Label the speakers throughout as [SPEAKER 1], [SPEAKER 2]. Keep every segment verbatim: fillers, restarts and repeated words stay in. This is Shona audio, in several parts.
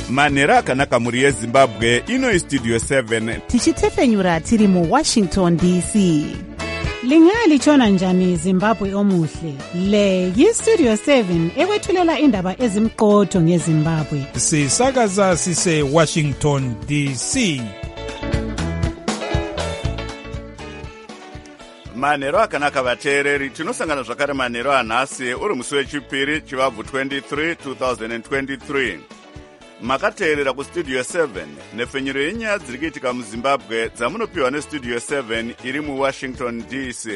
[SPEAKER 1] manhero akanaka muri yezimbabwe. Ino istudio seven
[SPEAKER 2] tichitefenyura tiri mu Washington D C. Lingalitshona njani Zimbabwe omuhle? Le yistudio seven ekwethulela indaba ezimqotho ngeZimbabwe.
[SPEAKER 3] Sisakaza sise Washington D C.
[SPEAKER 1] manhero akanaka vateereri, tinosangana zvakare manhero anhasi uri musi wechipiri chivabvu twenty-three twenty twenty-three. Makateerera kustudio seven nefenyero yenyaya dziri kuitika muZimbabwe dzamunopiwa nestudio seven iri muWashington D C.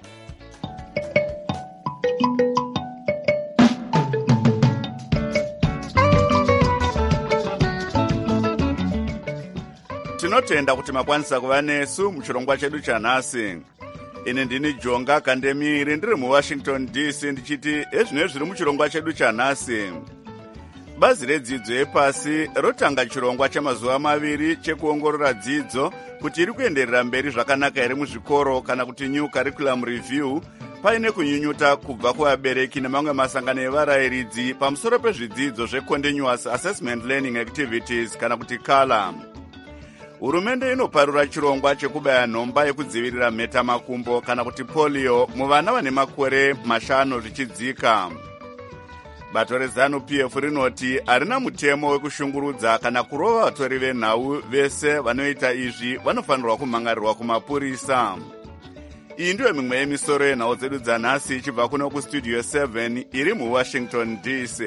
[SPEAKER 1] Tinotenda kuti makwanisa kuva nesu muchirongwa chedu chanhasi. Ine ndini Jonga Kandemiri ndiri muWashington D C ndichiti ezvino zviri muchirongwa chedu chanhasi. Bazi redzidzo yepasi rotanga chirongwa chamazuva maviri chekuongorora dzidzo kuti iri kuenderera mberi zvakanaka here muzvikoro kana kuti new curriculum review, paine kunyunyuta kubva kuvabereki nemamwe masangano evarayiridzi pamusoro pezvidzidzo zvecontinuous assessment learning activities kana kuti CALA. Hurumende inoparura chirongwa chekubaya nhomba yekudzivirira mhetamakumbo kana kuti polio muvana vane makore mashanu zvichidzika. Bato reZANU P F rinoti harina mutemo wekushungurudza kana kurova vatori venhau vese vanoita izvi vanofanirwa kumhangarirwa kumapurisa. Iyi ndiyo mimwe yemisoro yenhau dzedu dzanhasi ichibva kuno kustudio seven iri muWashington D C.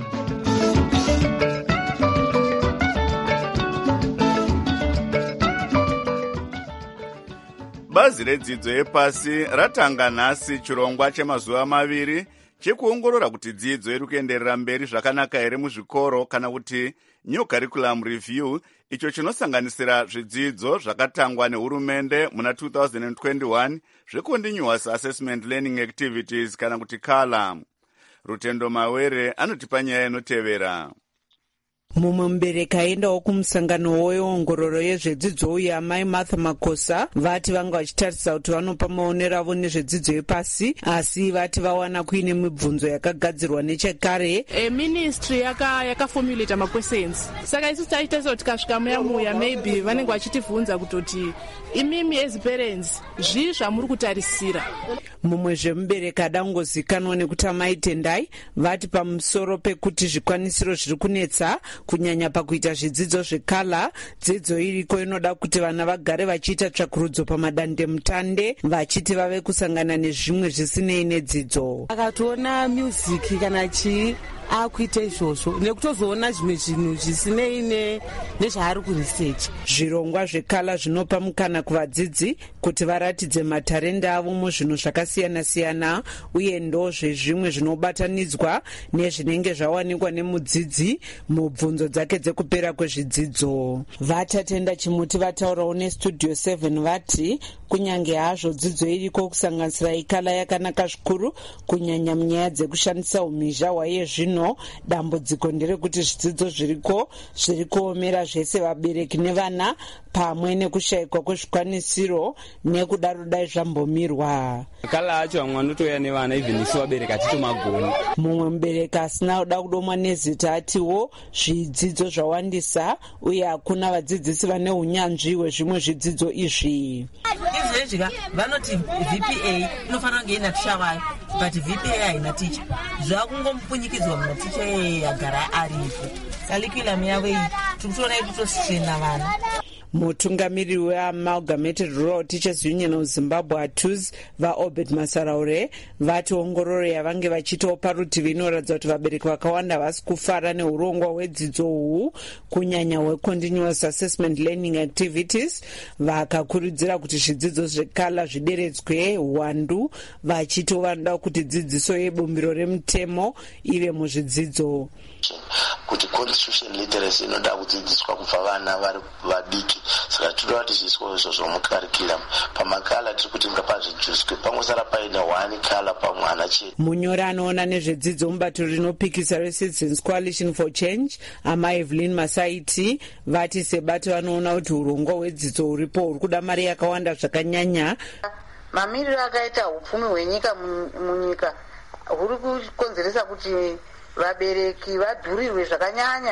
[SPEAKER 1] Bazi redzidzo yepasi ratanga nhasi chirongwa chemazuva maviri chekuongorora kuti dzidzo iri kuenderera mberi zvakanaka here muzvikoro kana kuti new curriculum review, icho chinosanganisira zvidzidzo zvakatangwa nehurumende muna two thousand twenty-one zvecontinuous assessment learning activities kana kuti CALA. Rutendo Mawere anotipa nyaya inotevera.
[SPEAKER 4] Mumwe mubereki aendawo kumusangano weongororo yezvedzidzo uye amai Martha Makosa vati vanga vachitarisa kuti vanopa maonero avo nezvedzidzo yepasi, asi vati vawana kuine mibvunzo yakagadzirwa nechekare.
[SPEAKER 5] E, ministry yaka yakaformulate maquestions, saka isu taita sekuti tikasvika muya muya maybe vanenge vachitivhunza kutoti imimi as parents zvii zvamuri kutarisira.
[SPEAKER 4] Mumwe zvemubereki adangozikanwa nekuti amai Tendai vati pamusoro pekuti zvikwanisiro zviri kunetsa kunyanya pakuita zvidzidzo zveCALA, dzidzo iriko inoda kuti vana vagare vachiita tsvakurudzo pamadandemutande vachiti vave kusangana nezvimwe zvisinei nedzidzo.
[SPEAKER 6] Akatoona music kana chii akuita izvozvo nekutozoona zvimwe zvinhu zvisinei nezvaari kuresearch.
[SPEAKER 4] Zvirongwa zveCALA zvinopa mukana kuvadzidzi kuti varatidze matarenda avo muzvinhu zvakasiyana siyana uye ndo zvezvimwe zvinobatanidzwa nezvinenge zvawanikwa nemudzidzi mubvunzo dzake dzekupera kwezvidzidzo. Vatatenda Chimuti vataurawo nestudio seven vati kunyange hazvo dzidzo iriko kusanganisira iCALA yakanaka zvikuru kunyanya munyaya dzekushandisa umhizha hwaye zvino, dambudziko nderekuti zvidzidzo zviriko zviri kuomera zvese vabereki nevana pamwe nekushayikwa kwezvikwanisiro nekudaro dai zvambomirwa.
[SPEAKER 7] CALA acho vamwe vanotoya nevana even isu vabereki atitomagoni.
[SPEAKER 4] Mumwe mubereki asina kuda kudomwa nezita atiwo zvidzidzo zvawandisa uye hakuna vadzidzisi vane unyanzvi hwezvimwe zvidzidzo izvi.
[SPEAKER 6] Izvezvika vanoti V P A inofanira kunge ina ticha vayo, but V P A haina ticha. Zvakungompunyikidzwa munaticha yagara aripo. Curriculum yavo iyi tikutoona kutosichena vana.
[SPEAKER 4] Mutungamiriri weAmalgamated Rural Teachers Union of Zimbabwe A T U Z vaObed Masaraure vati ongororo yavange vachitawo parutivi inoratidza kuti vabereki vakawanda vasi kufara neurongwa hwedzidzo uhu kunyanya hwecontinuous assessment learning activities, vakakurudzira kuti zvidzidzo zveCALA zvideredzwe hwandu vachito vanoda kuti dzidziso yebumbiro remutemo ive muzvidzidzo.
[SPEAKER 8] Kuti constitution literacy inoda kudzidziswa kubva vana vari vadiki, saka tinoda kuti zviiswe izvozvo mucurriculum. PamaCALA tiri kuti ngapazvijuswe pangosara paine one CALA pamwana chete.
[SPEAKER 4] Munyori anoona nezvedzidzo mubato rinopikisa reCitizens Coalition for Change ama Evelyn Masaiti vati sebato vanoona kuti urongwa hwedzidzo huripo huri kuda mari yakawanda zvakanyanya.
[SPEAKER 9] Mamiriro akaita upfumi hwenyika munyika huri kukonzeresa kuti vabereki vadhurirwe zvakanyanya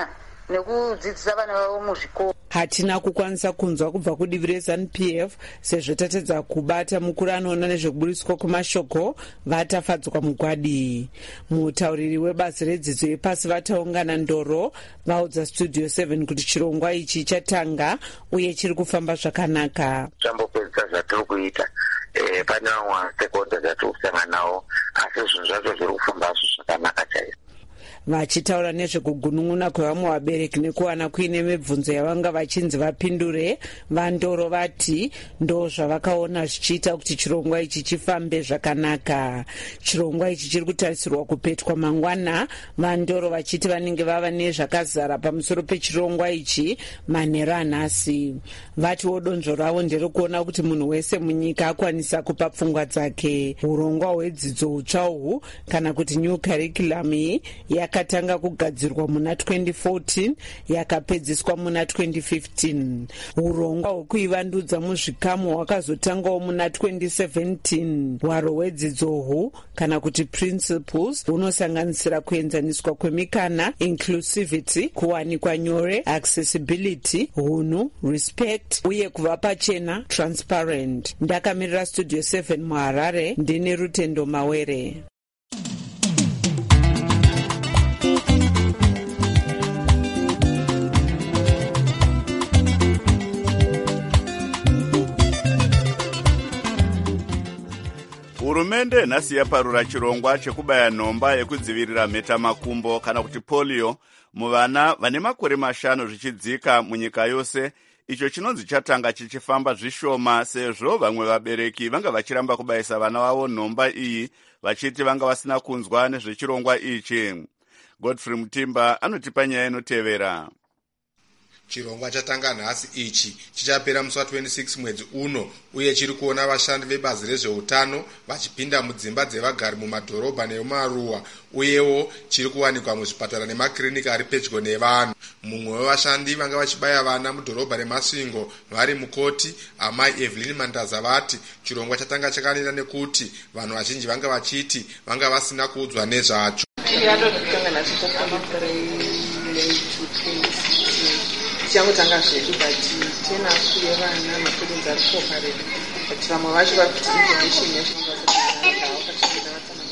[SPEAKER 9] nekudzidzisa vana vavo muzvikoro.
[SPEAKER 4] Hatina kukwanisa kunzwa kubva kudivi reZANU P F sezvo tatedza kubata mukuru anoona nezvekuburiswa kwemashoko vatafadzwa mugwadi. Mutauriri webazi redzidzo yepasi vataungana ndoro vaudza Studio seven kuti chirongwa ichi chatanga uye chiri kufamba zvakanaka.
[SPEAKER 8] Tambopedza zvatiri kuita eh pane vamwe stakeholders zvatiri kusangana navo asi zvinhu zvacho zviri kufamba zvakanaka chaizvo.
[SPEAKER 4] Vachitaura nezvekugunun'una kwevamwe vabereki nekuwana kuine mibvunzo yavanga vachinzi vapindure, vandoro vati ndo zvavakaona zvichiita kuti chirongwa ichi chifambe zvakanaka. Chirongwa ichi chiri kutarisirwa kupetwa mangwana, vandoro vachiti vanenge vava nezvakazara pamusoro pechirongwa ichi manheru anhasi. Vatiwo donzvo ravo nderekuona kuti munhu wese munyika akwanisa kupa pfungwa dzake. Urongwa hwedzidzo hutsva uhu kana kuti new curriculum iyi yakatanga kugadzirwa muna twenty fourteen yakapedziswa muna twenty fifteen. Urongwa hwekuivandudza muzvikamu hwakazotangawo muna twenty seventeen. Hwaro hwedzidzo uhu kana kuti principles hunosanganisira kuenzaniswa kwemikana, inclusivity, kuwanikwa nyore, accessibility, hunhu, respect uye kuva pachena, transparent. Ndakamirira Studio seven muHarare, ndine Rutendo Mawere.
[SPEAKER 1] Hurumende nhasi yaparura chirongwa chekubaya nhomba yekudzivirira mhetamakumbo kana kuti polio muvana vane makore mashanu zvichidzika munyika yose. Icho chinonzi chatanga chichifamba zvishoma sezvo vamwe vabereki vanga vachiramba kubayisa vana vavo nhomba iyi vachiti vanga vasina kunzwa nezvechirongwa ichi. Godfrey Mutimba anotipa nyaya inotevera.
[SPEAKER 10] Chirongwa chatanga nhasi ichi chichapera musi wa twenty-six mwedzi uno uye chiri kuona vashandi vebazi rezveutano vachipinda mudzimba dzevagari mumadhorobha nemumaruwa uyewo chiri kuwanikwa muzvipatara nemakiriniki ari pedyo nevanhu. Mumwe wevashandi vanga vachibaya vana mudhorobha reMasvingo vari mukoti amai Evelyn Mandaza vati chirongwa chatanga chakanira nekuti vanhu vazhinji vanga vachiti vanga vasina kuudzwa nezvacho.
[SPEAKER 11] Tichangotanga zvedu but tena kuye vana mapurisa ari kuopareta but vamwe vacho vari kuti information yezvinongasaaakachengeta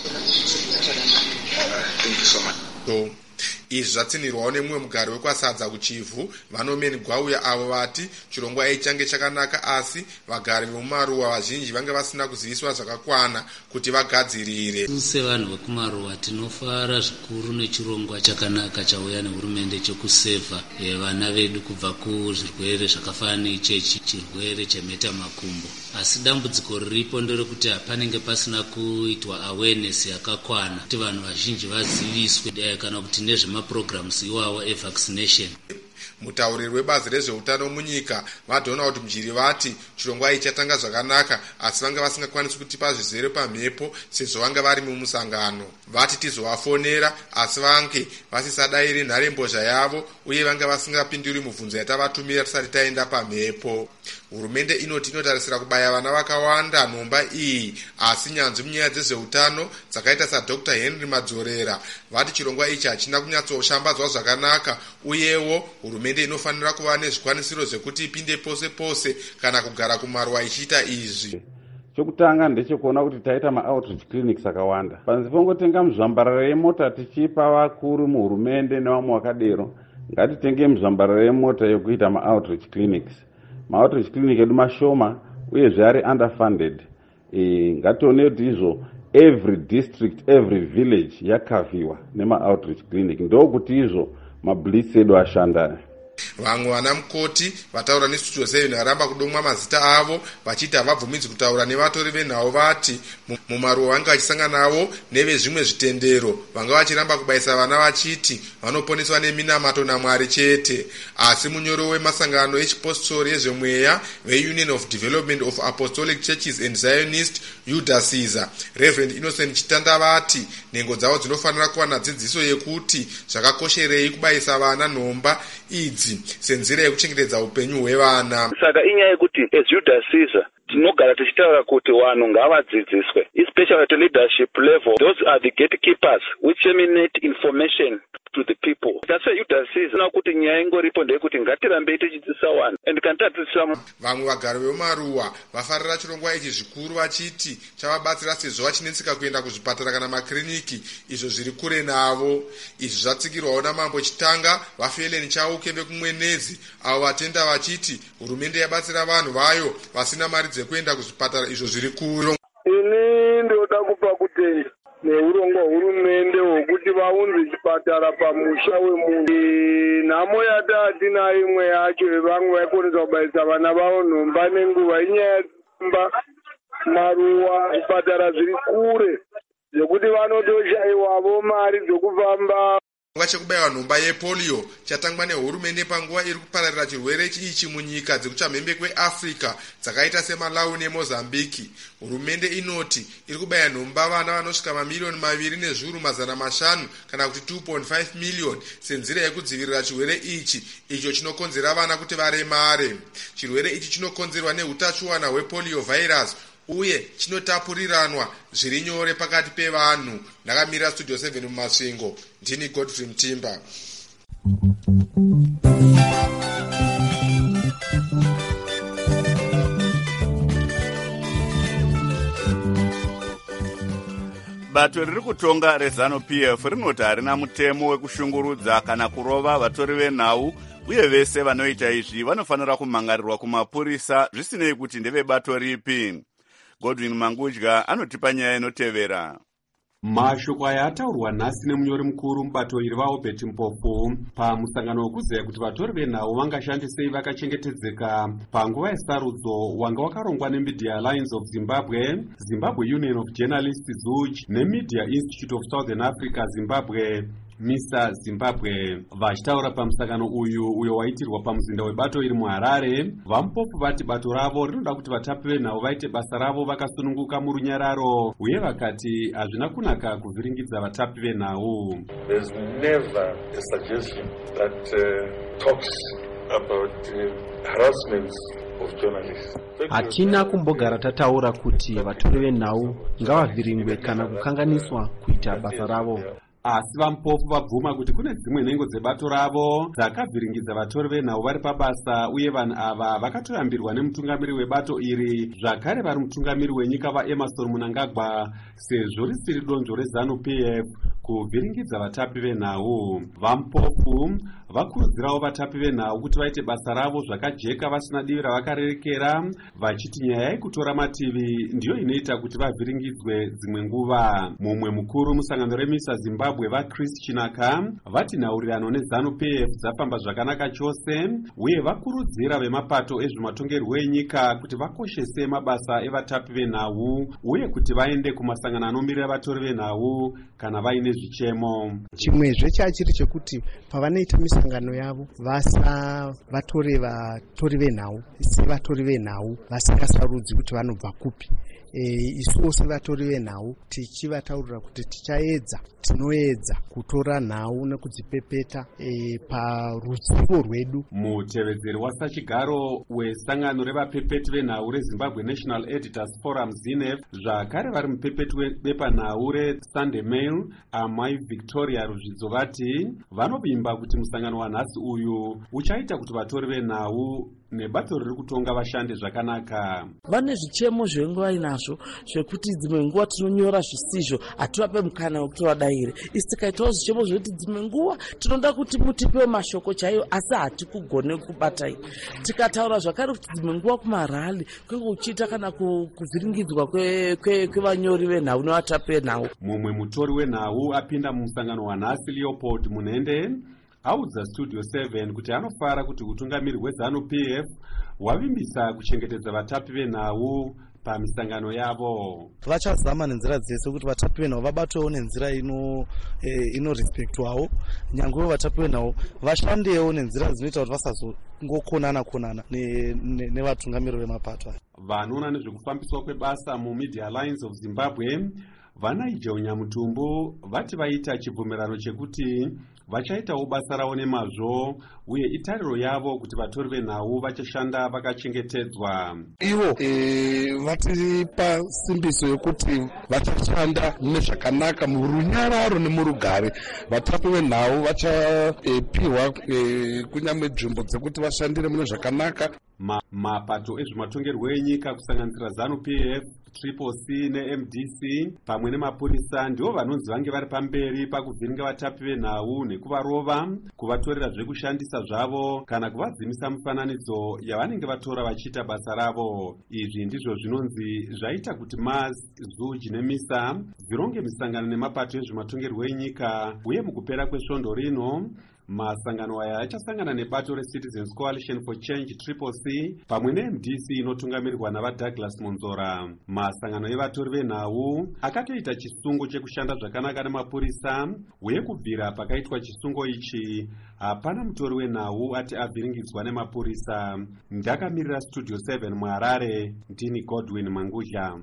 [SPEAKER 11] vatsanangura.
[SPEAKER 10] Izvi zvatsinirwawo nemumwe mugari wekwasadza kuchivhu vanomeni Gwauya avo vati chirongwa ichi change chakanaka asi vagari vemumaruwa vazhinji vanga vasina kuziviswa zvakakwana kuti vagadzirire.
[SPEAKER 12] Sevanhu vekumaruwa tinofara zvikuru nechirongwa chakanaka chauya nehurumende chekusevha vana vedu kubva kuzvirwere zvakafanana neichechi chirwere chemhetamakumbo. Asi dambudziko riripo nderekuti panenge pasina kuitwa awareness yakakwana kuti vanhu vazhinji vaziviswe kana kuti nezvemaprograms iwawo evaccination.
[SPEAKER 10] Mutauriri webazi rezveutano munyika vaDonald Mjiri vati chirongwa ichi chatanga zvakanaka asi vanga vasingakwanisi kutipa zvizere pamhepo sezvo vanga vari mumusangano. Vati tizovafonera asi vange vasisadairi nharembozha yavo uye vanga vasingapinduri mubvunzo yatavatumira tisati taenda pamhepo. Hurumende inoti inotarisira kubaya vana vakawanda nhomba iyi asi nyanzvi munyaya dzezveutano dzakaita saDr Henry Madzorera vati chirongwa ichi hachina kunyatsoshambadzwa zvakanaka uyewo hurumende inofanira kuva nezvikwanisiro zvekuti ipinde pose pose kana kugara kumaruwa ichiita izvi.
[SPEAKER 13] Chokutanga ndechekuona kuti taita ma-outreach clinics akawanda. Panze pongotenga muzvambarara yemota tichipa vakuru muhurumende nevamwe vakadero, ngatitenge muzvambarara yemota yokuita ma-outreach clinics. Ma-outreach clinic edu mashoma uyezve ari underfunded. E, ngatione kuti izvo every district, every village yakaviwa nema-outreach clinic. Ndokuti izvo mablitz edu ashanda.
[SPEAKER 10] Vamwe vana mukoti vataura neStudio seven varamba kudomwa mazita avo vachiti havabvumidzi kutaura nevatori venhau vati mumaruwa vanga vachisangana navo nevezvimwe zvitendero vanga vachiramba kubayisa vana vachiti vanoponeswa neminamato naMwari chete. Asi munyori wemasangano echipostori ezvemweya veUnion of Development of Apostolic Churches and Zionist Yuda Caesar Reverend Innocent Chitanda vati nhengo dzavo dzinofanira kuwana dzidziso yekuti zvakakosherei kubayisa vana nhomba idzi senzira yekuchengetedza upenyu hwevana.
[SPEAKER 14] Saka inyaya yekuti as Yuda Caesar tinogara tichitaura kuti vanhu ngavadzidziswe, especially at leadership level. Those are the gatekeepers which disseminate information to the people. That's why U D A C is kuti nyaya ingoripo ndeyekuti ngatirambe tichidzidzisa vanhu and kana tadzidzisa.
[SPEAKER 10] Vamwe vagari vemumaruwa vafarira chirongwa ichi zvikuru vachiti chavabatsira sezvo vachinetseka kuenda kuzvipatara kana makiriniki izvo zviri kure navo. Izvi zvatsikirwawo namambo Chitanga vaFelen Chauke vekumwenezi avo vatenda vachiti hurumende yabatsira vanhu vayo vasina mari dzekuenda kuzvipatara izvo zviri kure.
[SPEAKER 15] Ini ndoda kupa kutenda neurongwa hurumende hwokuti vaunze chipatara pamusha wemunhu. Nhamo yatati nayo imwe yacho vamwe vaikonesa kubaisa vana vavo nhomba nenguva inyaya yedzimba maruwa zvipatara zviri kure zvokuti vanotoshayiwavo mari dzokufamba.
[SPEAKER 10] Chirongwa chekubayiwa nhomba yepolio chatangwa nehurumende panguva iri kupararira chirwere ichi munyika dzekuchamhembe kweAfrica dzakaita seMalawi neMozambiki. Hurumende inoti iri kubaya nhomba vana vanosvika mamiliyoni maviri nezviuru mazana mashanu kana kuti two point five million senzira yekudzivirira chirwere ichi icho chinokonzera vana kuti varemare. Chirwere ichi chinokonzerwa nehutachiona hwepolio virus uye chinotapuriranwa zviri nyore pakati pevanhu. Ndakamira Studio seven mumasvingo, ndini Godfrey Mtimba.
[SPEAKER 1] Bato riri kutonga reZanu-P F rinoti harina mutemo wekushungurudza kana kurova vatori venhau uye vese vanoita izvi vanofanira kumangarirwa kumapurisa zvisinei kuti ndevebato ripi. Godwin Mangudya anotipa nyaya inotevera.
[SPEAKER 16] Mashoko aya ataurwa nhasi nemunyori mukuru mubato iri vaObert Mpofu pamusangano wekuziva kuti vatori venhau vangashandisei vakachengetedzeka panguva yesarudzo wanga wakarongwa neMedia Alliance of Zimbabwe, Zimbabwe Union of Journalists Z U J neMedia Institute of Southern Africa Zimbabwe Misa Zimbabwe. Vachitaura pamusangano uyu uyo waitirwa pamuzinda webato iri muHarare, vaMpofu vati bato ravo rinoda kuti vatapi venhau vaite basa ravo vakasununguka murunyararo uye vakati hazvina kunaka kuvhiringidza vatapi venhau.
[SPEAKER 17] There's never a suggestion that uh, talks about uh, harassment of journalists.
[SPEAKER 18] Hatina kumbogara tataura kuti vatori venhau ngavavhiringwe kana kukanganiswa kuita basa ravo.
[SPEAKER 16] Asi vaMpofu vabvuma kuti kune dzimwe nhengo dzebato ravo dzakavhiringidza vatori venhau vari pabasa uye vanhu ava vakatorambirwa nemutungamiri webato iri zvakare vari mutungamiri wenyika vaEmmerson Mnangagwa sezvo risiri donzvo reZanu-P F kuvhiringidza vatapi venhau. VaMpofu vakurudzirawo vatapi venhau kuti vaite basa ravo zvakajeka vasina divi ravakarerekera vachiti nyaya yekutora mativi ndiyo inoita kuti vavhiringidzwe dzimwe nguva. Mumwe mukuru musangano reMisa Zimbabwe vaChris Chinaka vati nhaurirano neZanu-P F dzafamba zvakanaka chose uye vakurudzira vemapato ezvematongerwo enyika kuti vakoshese mabasa evatapi venhau uye kuti vaende kumasangano anomirira vatori venhau kana vaine zvichemo.
[SPEAKER 19] Chimwezve chachiri chekuti pavanoita misangano yavo vasa vatore vatori venhau sevatori venhau vasingasarudzi kuti vanobva kupi. E, isuwo sevatori venhau tichivataurira kuti tichaedza tinoedza kutora nhau nekudzipepeta e, paruzivo rwedu.
[SPEAKER 16] Mutevedzeri wasachigaro wesangano revapepeti venhau reZimbabwe National Editors Forum Z I N E F zvakare vari mupepeti webepanhau reSunday Mail Amai Victoria Ruzvidzo vati vanovimba kuti musangano wanhasi uyu uchaita kuti vatori venhau nebato riri kutonga vashande zvakanaka.
[SPEAKER 20] Vane zvichemo zvenguva inazvo zvekuti dzimwe nguva tinonyora zvisizvo hativape mukana wekuti vadaire. Isi tikaitawo zvichemo zvekuti dzimwe nguva tinoda kuti mutipewo mashoko chaiyo asi hatikugone kubatai. Tikataura zvakare kuti dzimwe nguva kumarali kwenge kuchiita kana kuvhiringidzwa kwevanyori venhau nevatapi venhau.
[SPEAKER 16] Mumwe mutori wenhau apinda mumusangano wanhasi Leopold Munende audza Studio seven kuti anofara kuti utungamiri hweZanu-P F wavimbisa kuchengetedza vatapi venhau pamisangano yavo.
[SPEAKER 21] Vachazama nenzira dzese kuti vatapi venhau vabatwewo nenzira ino eh, ino respectwawo nyangwe vatapi venhau vashandewo nenzira dzinoita kuti vasazongokonana konana nevatungamiri ne, ne vemapato.
[SPEAKER 16] Vanoona nezvekufambiswa kwebasa muMedia Alliance of Zimbabwe Vanaija Unyamutumbo vati vaita chibvumirano chekuti vachaitawo basa ravo nemazvo uye itariro yavo kuti vatori venhau vachashanda vakachengetedzwa.
[SPEAKER 2] Ivo e, vatipa simbiso yokuti vachashanda nezvakanaka murunyararo nemurugare. Vatapi venhau vachapiwa e, e, kunyangwe nzvimbo dzekuti vashandire mune zvakanaka.
[SPEAKER 16] Ma, mapato ezvematongerwo enyika kusanganisira ZANU P F, Triple C ne-M D C pamwe nemapurisa ndivo vanonzi vange vari pamberi pakuvhiringa vatapi venhau nekuvarova, kuvatorera zvekushandisa zvavo kana kuvadzimisa mifananidzo yavanenge vatora vachiita basa ravo. Izvi ndizvo zvinonzi zvaita kuti Mars, Zuji neMISA zvironge misangano nemapato ezvematongerwo enyika, uye mukupera kwesvondo rino masangano aya achasangana nebato reCitizens Coalition for Change Triple C pamwe ne-M D C inotungamirirwa navaDouglas Monzora. Masangano evatori venhau akatoita chisungo chekushanda zvakanaka nemapurisa, uye kubvira pakaitwa chisungo ichi hapana mutori wenhau ati avhiringidzwa nemapurisa. Ndakamirira Studio seven muHarare, ndini Godwin Mangudya.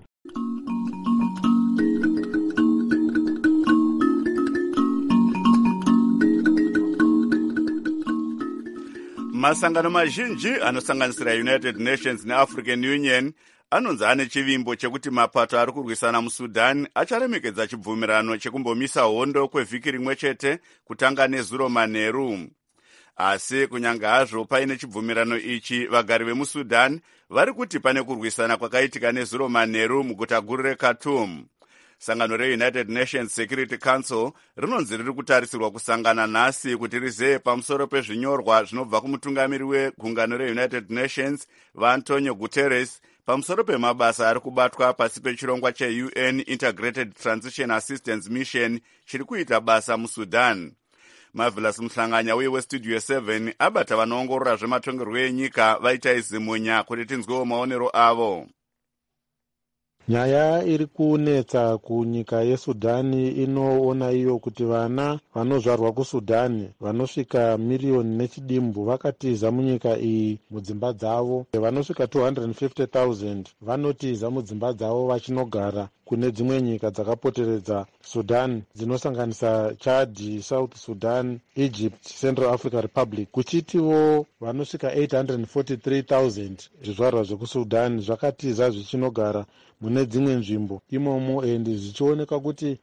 [SPEAKER 1] Masangano mazhinji anosanganisira United Nations neAfrican Union anonzi ane chivimbo chekuti mapato ari kurwisana muSudan acharemekedza chibvumirano chekumbomisa hondo kwevhiki rimwe chete kutanga nezuro manheru. Asi kunyange hazvo paine chibvumirano ichi, vagari vemuSudan vari kuti pane kurwisana kwakaitika nezuro manheru muguta guru reKhartoum. Sangano reUnited Nations Security Council rinonzi riri kutarisirwa kusangana nhasi kuti rizeye pamusoro pezvinyorwa zvinobva kumutungamiri wegungano reUnited Nations vaAntonio Guterres pamusoro pemabasa ari kubatwa pasi pechirongwa cheU N Integrated Transition Assistance Mission chiri kuita basa muSudan. Marvelous Mhlanganya uye weStudio seven abata vanoongorora zvematongerwo enyika vaita izimunya kuti tinzwewo maonero avo.
[SPEAKER 22] Nyaya iri kunetsa kunyika yeSudani inoona iyo kuti vana vanozvarwa kuSudani vanosvika miriyoni nechidimbu vakatiza munyika iyi mudzimba dzavo. Vanosvika two hundred fifty thousand vanotiza mudzimba dzavo vachinogara kune dzimwe nyika dzakapoteredza Sudan dzinosanganisa Chad, South Sudan, Egypt, Central African Republic. Kuchitiwo vanosvika eight hundred forty-three thousand zvizvarwa zvekuSudan zvakatiza zvichinogara mune dzimwe nzvimbo imomo, endi zvichioneka kuti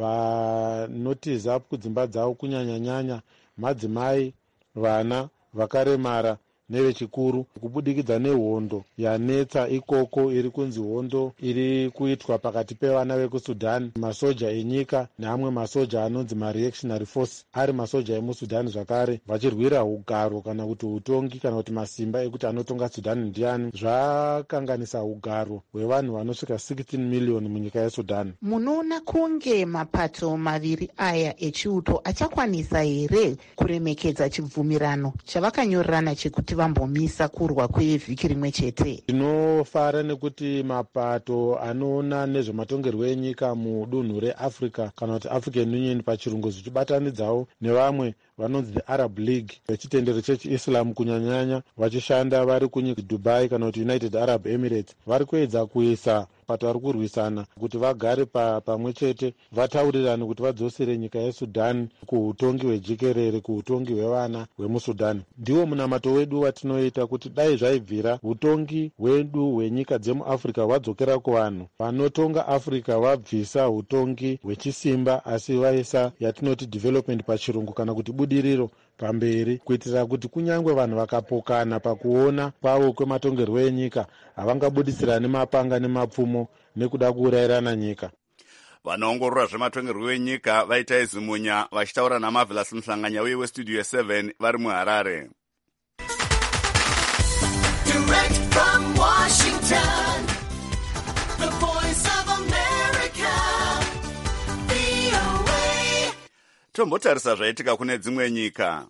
[SPEAKER 22] vanotiza kudzimba dzavo kunyanya-nyanya madzimai, vana vakaremara nevechikuru, kubudikidza nehondo yanetsa ikoko iri kunzi hondo iri kuitwa pakati pevana vekuSudan, masoja enyika neamwe masoja anonzi mareactionary force ari masoja emuSudan zvakare, vachirwira ugaro kana kuti utongi kana kuti masimba ekuti anotonga Sudan ndiani. Zvakanganisa ugaro hwevanhu vanosvika sixteen million munyika yeSudan.
[SPEAKER 23] Munoona kunge mapato maviri aya echiuto achakwanisa here kuremekedza chibvumirano chavakanyorerana chekuti vambomisa kurwa kwevhiki rimwe chete?
[SPEAKER 22] Tinofara nekuti mapato anoona nezvematongerwo enyika mudunhu reAfrica kana kuti African Union pachirungu zvichibatanidzawo nevamwe vanonzi the Arab League vechitendero chechiIslam kunyanyanya vachishanda vari kunyika Dubai kana kuti United Arab Emirates, vari kuedza kuisa pato ari kurwisana kuti vagare pamwe chete vataurirane kuti vadzosere nyika yeSudan kuutongi hwejikerere, kuutongi hwevana hwemuSudan. Ndiwo munamato wedu watinoita kuti dai zvaibvira utongi hwedu hwenyika dzemuAfrica hwadzokera kuvanhu vanotonga Africa, vabvisa utongi hwechisimba asi vaisa yatinoti development pachirungu kana kuti budiriro pamberi, kuitira kuti kunyangwe vanhu vakapokana pakuona kwavo kwematongerwo enyika havangabudisirani mapanga nemapfumo nekuda kuurayirana nyika.
[SPEAKER 1] Vanoongorora zvematongerwo enyika vaita izimunya vachitaura naMarvelous Mhlanganya uye weStudio seven vari muHarare. Direct from Washington, the voice of America, V O A. Tombotarisa zvaitika kune dzimwe nyika.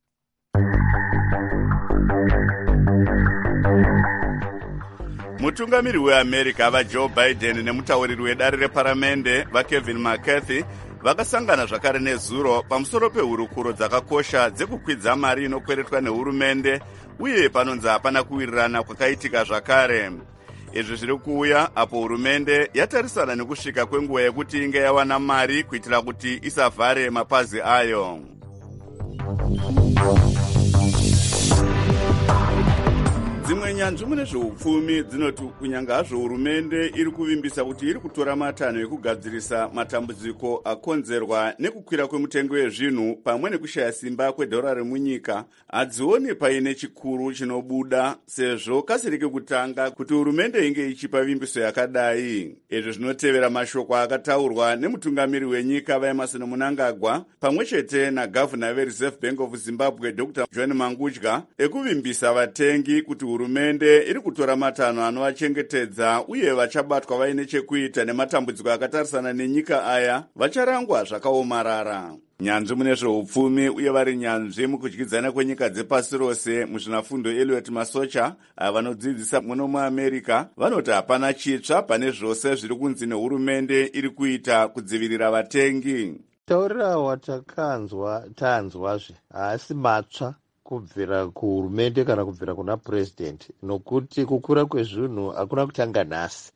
[SPEAKER 1] Mutungamiri weAmerica vaJoe Biden nemutauriri wedare reparamende vaKevin McCarthy vakasangana zvakare nezuro pamusoro pehurukuro dzakakosha dzekukwidza mari inokweretwa nehurumende uye panonzi hapana kuwirirana kwakaitika zvakare. Izvi zviri kuuya apo hurumende yatarisana nekusvika kwenguva yekuti inge yawana mari kuitira kuti isavhare mapazi ayo. Dzimwe nyanzvi mune zveupfumi dzinoti kunyanga hazvo hurumende iri kuvimbisa kuti iri kutora matanho ekugadzirisa matambudziko akonzerwa nekukwira kwemutengo wezvinhu pamwe nekushaya simba kwedhora remunyika, hadzioni paine chikuru chinobuda sezvo kasiri kekutanga kuti hurumende inge ichipa vimbiso yakadai. Izvi zvinotevera mashoko akataurwa nemutungamiri wenyika vaEmmerson Mnangagwa pamwe chete nagavhuna veReserve Bank of Zimbabwe Doctor John Mangudya ekuvimbisa vatengi kuti hurumende iri kutora matanho anovachengetedza uye vachabatwa vaine chekuita nematambudziko akatarisana nenyika aya vacharangwa zvakaomarara. Nyanzvi mune zveupfumi uye vari nyanzvi mukudyidzana kwenyika dzepasi rose muzvinafundo Elliot Masocha vanodzidzisa muno muAmerica vanoti hapana chitsva pane zvose zviri kunzi nehurumende iri kuita kudzivirira vatengi.
[SPEAKER 3] Taurira watakanzwa tanzwazve haasi matsva kubvira kuhurumende kana kubvira kuna president, nokuti kukura kwezvinhu hakuna kutanga nhasi.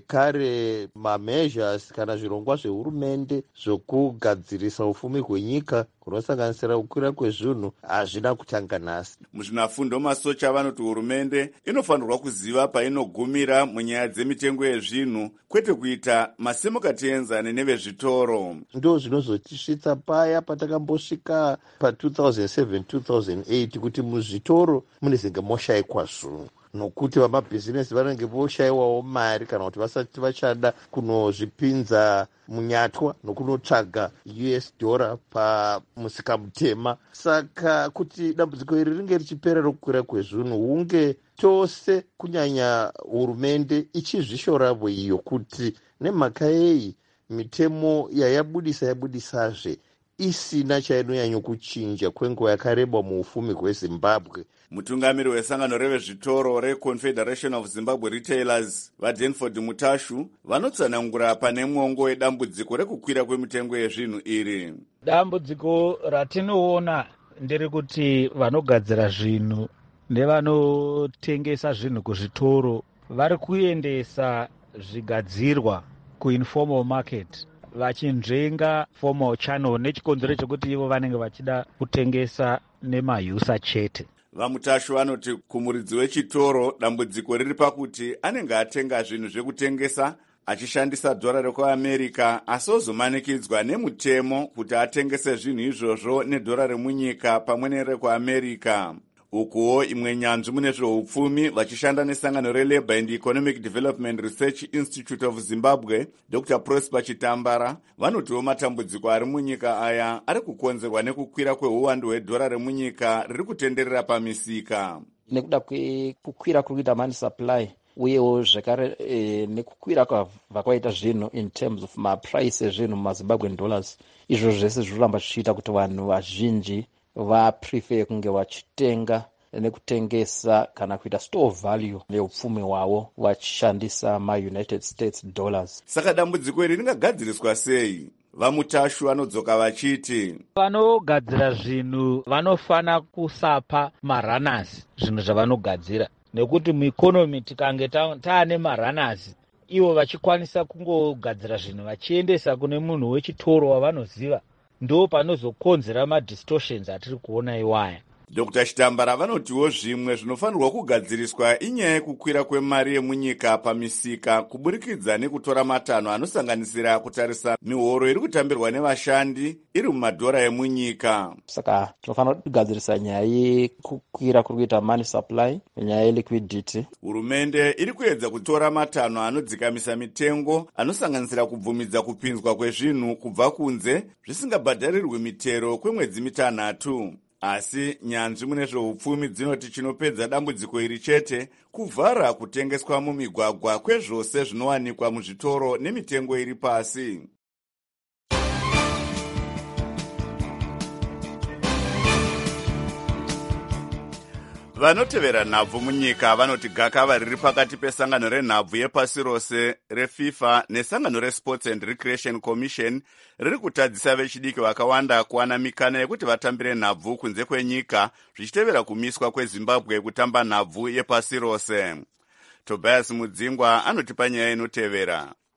[SPEAKER 3] Zvekare mameasures kana zvirongwa zvehurumende zvokugadzirisa ufumi hwenyika kunosanganisira kukwira kwezvinhu hazvina kutanga nhasi.
[SPEAKER 1] Muzvinafundo Masocha vanoti hurumende inofanirwa kuziva painogumira munyaya dzemitengo yezvinhu, kwete kuita masimukatienzane nevezvitoro.
[SPEAKER 3] Ndo zvinozotisvitsa paya patakambosvika pa two thousand seven two thousand eight kuti muzvitoro munezenge moshayikwa zvinhu, nokuti vamabhizinesi vanenge voshayiwawo mari kana kuti vasati vachada kunozvipinza munyatwa nokunotsvaga U S dollar pamusika mutema. Saka kuti dambudziko iri ringe richipera rokukwira kwezvinhu, hunge tose kunyanya hurumende ichizvishoravo iyo kuti nemhaka yeyi mitemo yayabudisa yabudisazve isina chainonyanya kuchinja kwenguva yakareba muufumi hweZimbabwe.
[SPEAKER 1] Mutungamiri wesangano revezvitoro reConfederation of Zimbabwe Retailers vaDenford Mutashu vanotsanangura pane mwongo wedambudziko rekukwira kwemitengo yezvinhu iri.
[SPEAKER 5] Dambudziko ratinoona ndere kuti vanogadzira zvinhu nevanotengesa zvinhu kuzvitoro vari kuendesa zvigadzirwa kuinformal market vachinzvenga formal channel nechikonzero chekuti ivo vanenge vachida kutengesa nemahyusa chete.
[SPEAKER 1] Vamutashu vanoti kumuridzi wechitoro dambudziko riri pakuti anenge atenga zvinhu zvekutengesa achishandisa dhora rekuAmerica asi ozomanikidzwa nemutemo kuti atengese zvinhu izvozvo nedhora remunyika pamwe nerekuAmerica. Ukuwo imwe nyanzvi mune zveupfumi vachishanda nesangano reLabour and Economic Development Research Institute of Zimbabwe Doctor Prosper Chitambara vanotiwo matambudziko ari munyika aya ari kukonzerwa nekukwira kweuwandu hwedhora remunyika riri kutenderera pamisika.
[SPEAKER 7] Nekuda kwekukwira kurikuita money supply uyewo zvekare e, nekukwira kwabva kwaita zvinhu in terms of maprice ezvinhu mumaZimbabwean dollars, izvo zvese zviroramba zvichiita kuti vanhu vazhinji vaprefer kunge vachitenga nekutengesa kana kuita store value neupfumi hwavo vachishandisa maUnited States dollars.
[SPEAKER 1] Saka dambudziko iri ringagadziriswa sei? Vamutashu vanodzoka vachiti
[SPEAKER 5] vanogadzira zvinhu vanofana kusapa marunners zvinhu zvavanogadzira, nekuti mueconomy tikange taane marunners ivo vachikwanisa kungogadzira zvinhu vachiendesa kune munhu wechitoro wavanoziva, ndo panozokonzera madistortions atiri kuona iwaya.
[SPEAKER 1] Doctor Chitambara vanotiwo zvimwe zvinofanirwa kugadziriswa inyaya yekukwira kwemari yemunyika pamisika kuburikidza nekutora matanho anosanganisira kutarisa mihoro iri kutambirwa nevashandi iri mumadhora emunyika.
[SPEAKER 7] Saka tinofanira kugadzirisa nyaya yekukwira kuri kuita money supply, nyaya yeliquidity.
[SPEAKER 1] Hurumende iri kuedza kutora matanho anodzikamisa mitengo anosanganisira kubvumidza kupinzwa kwezvinhu kubva kunze zvisingabhadharirwi mitero kwemwedzi mitanhatu. Asi nyanzvi mune zveupfumi dzinoti chinopedza dambudziko iri chete kuvhara kutengeswa mumigwagwa kwezvose zvinowanikwa muzvitoro nemitengo iri pasi. Vanotevera nhabvu munyika vanoti gakava riri pakati pesangano renhabvu yepasi rose reFIFA nesangano reSports and Recreation Commission riri kutadzisa vechidiki vakawanda kuwana mikana yekuti vatambire nhabvu kunze kwenyika zvichitevera kumiswa kweZimbabwe kutamba nhabvu yepasi rose. Tobias Mudzingwa anotipa nyaya inotevera.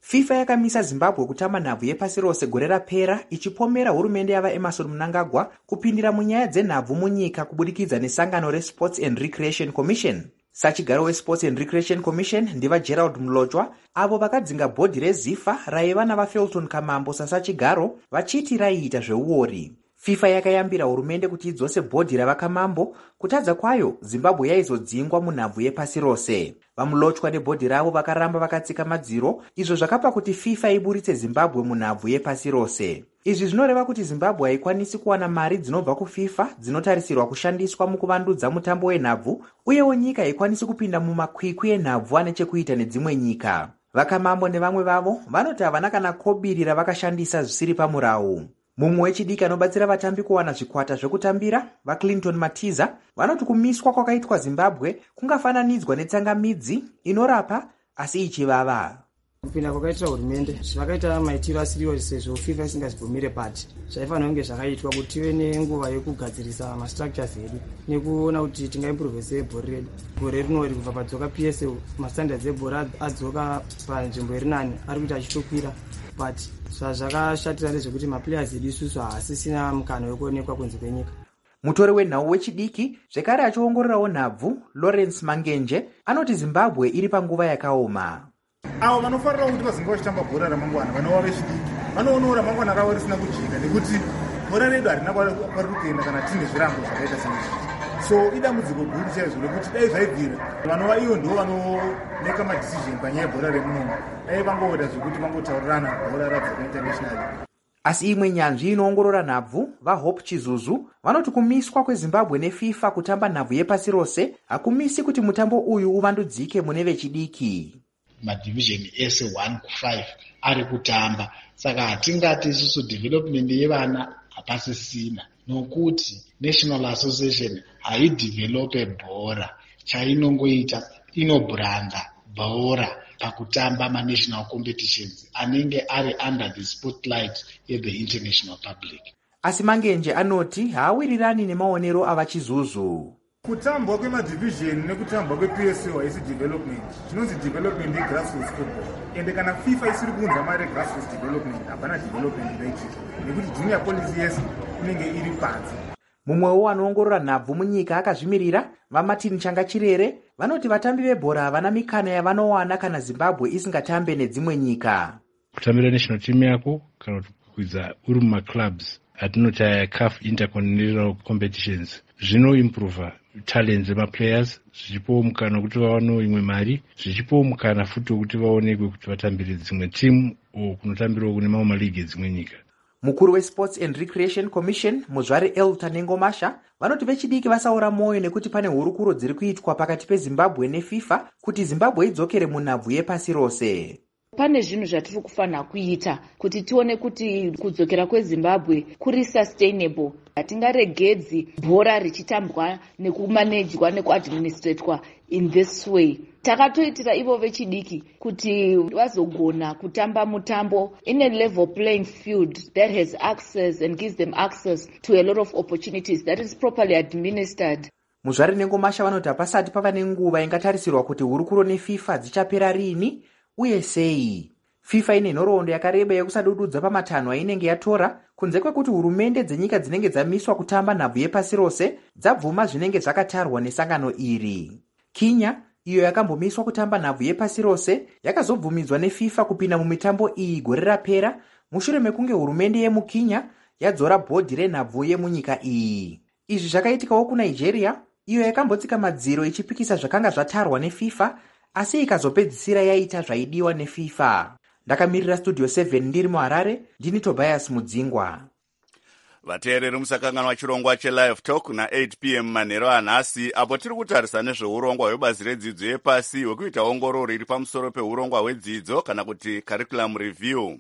[SPEAKER 6] fifa yakamisa zimbabwe kutamba nhabvu yepasi rose gore rapera ichipomera hurumende yava emerson mnangagwa kupindira munyaya dzenhabvu munyika kubudikidza nesangano resports and recreation commission. Sachigaro weSports and Recreation Commission ndiva Gerald Mlochwa avo vakadzinga bhodhi rezifa raiva navafelton Kamambo sasachigaro vachiti raiita zveuori. FIFA yakayambira hurumende kuti idzose bhodhi ravakamambo. Kutadza kwayo Zimbabwe yaizodzingwa munhabvu yepasi rose. Vamlochwa nebhodhi ravo vakaramba vakatsika madziro, izvo zvakapa kuti FIFA iburitse Zimbabwe munhabvu yepasi rose. Izvi zvinoreva kuti Zimbabwe haikwanisi kuwana mari dzinobva kuFIFA dzinotarisirwa kushandiswa mukuvandudza mutambo wenhabvu, uyewo nyika haikwanisi kupinda mumakwikwi enhabvu ane chekuita nedzimwe nyika. Vakamambo nevamwe vavo vanoti havana kana kobiri ravakashandisa zvisiri pamurau. Mumwe wechidiki anobatsira vatambi kuwana zvikwata zvekutambira, vaClinton Matiza, vanoti kumiswa kwakaitwa Zimbabwe kungafananidzwa netsangamidzi inorapa asi ichivava.
[SPEAKER 8] Kupinda kwakaitwa hurumende zvakaita maitiro asiriwo sezvo FIFA isingazvibvumire pati. Zvaifanira kunge zvakaitwa kuti tive nenguva yekugadzirisa mastructures edu nekuona kuti tingaimprove sei bhora redu. Gore rino kubva padzoka P S L mastandards ebhora adzoka panzvimbo iri nani ari kuita achitokwira, but zvazvakashatira ndezvekuti maplayers edu isusu haasisina mukana wekuonekwa kunze kwenyika.
[SPEAKER 6] Mutori wenhau wechidiki zvekare achiongororawo nhabvu Lawrence Mangenje anoti Zimbabwe iri panguva yakaoma.
[SPEAKER 9] Avo vanofarira kuti vazinga vachitamba bhora ramangwana vanova vechidiki vanoonawo ramangwana ravo risina kujika nekuti bhora redu harina kwari kuenda kana tine zvirango zvakaita saizvi. So idambudziko guru chaizvo rekuti dai zvaibvira vanova iyo ndivo vanomeka madecision panyaya yebhora remunomo, dai vangoita zvekuti vangotaurirana bhora radzoka internationally.
[SPEAKER 6] Asi imwe nyanzvi inoongorora nhabvu vaHope Chizuzu vanoti kumiswa kweZimbabwe neFIFA kutamba nhabvu yepasi rose hakumisi kuti mutambo uyu uvandudzike mune vechidiki.
[SPEAKER 24] Madivisheni ese one ku five ari kutamba, saka hatingati isusu development yevana hapasisina, nokuti National Association haidevelope bhora. Chainongoita inobranda bhora pakutamba manational competitions anenge ari under the spotlight of the international public.
[SPEAKER 6] Asi Mangenje anoti haawirirani nemaonero avaChizuzu.
[SPEAKER 9] Kutambwa kwemadivision nekutambwa kweP S L haisi development. Chinonzi development yegrassroots football. Ende kana FIFA isiri kuunza mari grassroots development hapana development inoitika, nekuti junior policy yese inenge iri panze.
[SPEAKER 6] Mumwewo anoongorora nhabvu munyika akazvimirira vaMartin Changachirere vanoti vatambi vebhora havana mikana yavanowana kana Zimbabwe isingatambe nedzimwe nyika.
[SPEAKER 25] Kutambira national team yako kana kukwidza uri mumaclubs atinoti C A F intercontinental competitions zvinoimprova talents emaplayers, zvichipowo mukana kuti vawanewo imwe mari, zvichipowo mukana futi kuti vaonekwe kuti vatambire dzimwe timu o kunotambirawo kune mamwe maligi edzimwe nyika.
[SPEAKER 6] Mukuru weSports and Recreation Commission Muzvari Elton Nengomasha vanoti vechidiki vasaura moyo nekuti pane hurukuro dziri kuitwa pakati peZimbabwe neFIFA kuti Zimbabwe idzokere munhabvu yepasi rose.
[SPEAKER 26] Pane zvinhu zvatiri kufanira kuita kuti tione kuti kudzokera kweZimbabwe kuri sustainable. Hatingaregedzi bhora richitambwa nekumanejwa nekuadministratwa in this way. Takatoitira ivo vechidiki kuti vazogona kutamba mutambo in a level playing field that has access and gives them access to a lot of opportunities that is properly administered.
[SPEAKER 6] Muzvari Nengomasha vanoti hapasati pava nenguva ingatarisirwa kuti hurukuro neFIFA dzichapera rini uye sei. FIFA ine nhoroondo yakareba yekusadududza pamatanho ainenge yatora kunze kwekuti hurumende dzenyika dzinenge dzamiswa kutamba nhabvu yepasi rose dzabvuma zvinenge zvakatarwa nesangano iri. Kenya iyo yakambomiswa kutamba nhabvu yepasi rose yakazobvumidzwa neFIFA kupinda mumitambo iyi gore rapera mushure mekunge hurumende yemuKenya yadzora bhodhi renhabvu yemunyika iyi. Izvi zvakaitikawo kuNigeria iyo yakambotsika madziro ichipikisa zvakanga zvatarwa neFIFA asi ikazopedzisira yaita zvaidiwa neFIFA. Ndakamirira Studio seven ndiri muHarare, ndini Tobias Mudzingwa.
[SPEAKER 1] Vateereri musakanganwa chirongwa cheLive Talk na eight p m manheru anhasi apo tiri kutarisa nezveurongwa hwebazi redzidzo yepasi hwekuita ongororo iri pamusoro peurongwa hwedzidzo kana kuti curriculum review.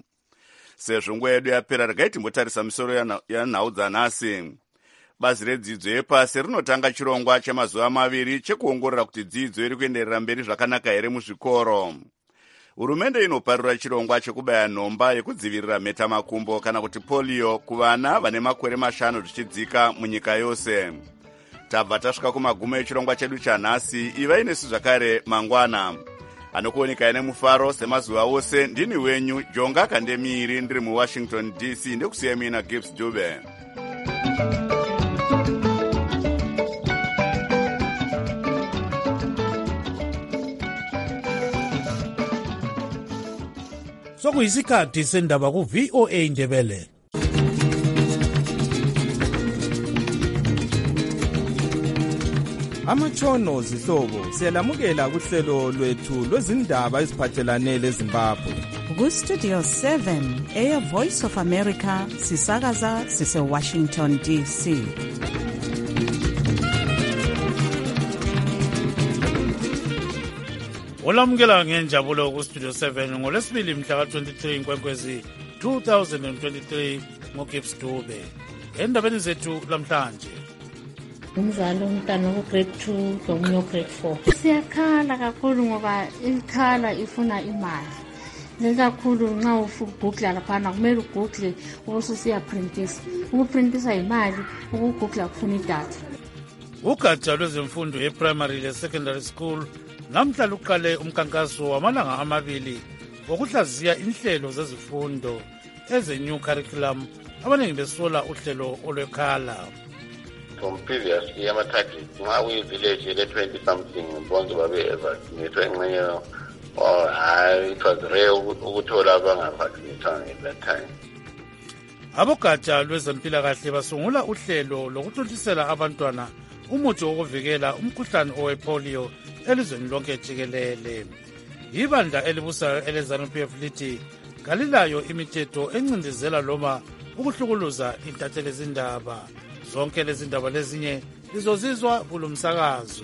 [SPEAKER 1] Sezvo nguva yedu yapera regai timbotarisa misoro yanhau dzanhasi. Bazi redzidzo yepasi rinotanga chirongwa chemazuva maviri chekuongorora kuti dzidzo iri kuenderera mberi zvakanaka here muzvikoro. Hurumende inoparura chirongwa chekubaya nhomba yekudzivirira mhetamakumbo kana kuti polio kuvana vane makore mashanu zvichidzika munyika yose. Tabva tasvika kumagumo echirongwa chedu chanhasi. Ivai nesu zvakare mangwana. anokuoneka nemufaro semazuva ose. Ndini wenyu Jonga Kandemiri ndiri muWashington D C ndekusiya mina Gibbs Dube.
[SPEAKER 4] Sokuyisikhathi sendaba ku V O A Ndebele.
[SPEAKER 11] Amatshono zihlobo siyalamukela kuhlelo lwethu lwezindaba eziphathelane leZimbabwe.
[SPEAKER 12] Ku Studio seven, Air Voice of America, sisakaza sise Washington D C.
[SPEAKER 4] Olamukela ngenjabulo ku Studio seven ngolesibili mhla ka twenty-three Nkwenkwezi two thousand twenty-three ngoGibbs Dube. Endabeni zethu lamhlanje.
[SPEAKER 13] Umzali umntana ku grade two lomunye grade four. Siyakhala kakhulu ngoba ikhala ifuna imali. Nekakhulu nxa ufugugla laphana kumele ugoogle ubuse siyaprintisa. Ukuprintisa imali, ukugugla kufuna idatha.
[SPEAKER 4] Ugatsha lwezemfundo eprimary le secondary school namhla luqale umkankaso wamalanga amabili wokuhlaziya inhlelo zezifundo eze-new curriculum abaningi besola uhlelo olwekhala.
[SPEAKER 14] From previously, ama-targets, nxa kuyivillage ele-twenty something bonke babe-vaccinated engxenye or hayi it was rare ukuthola abangavaccinated at that time.
[SPEAKER 4] Abogatsha lwezempilakahle basungula uhlelo lokuthontisela abantwana umuthi wokuvikela umkhuhlane owepolio elizweni lonke jikelele. Ibandla elibusayo ele-ZANU-P F lithi kalilayo imithetho encindezela loma ukuhlukuluza intatheli zindaba. Zonke lezi ndaba lezinye lizozizwa kulo msakazo.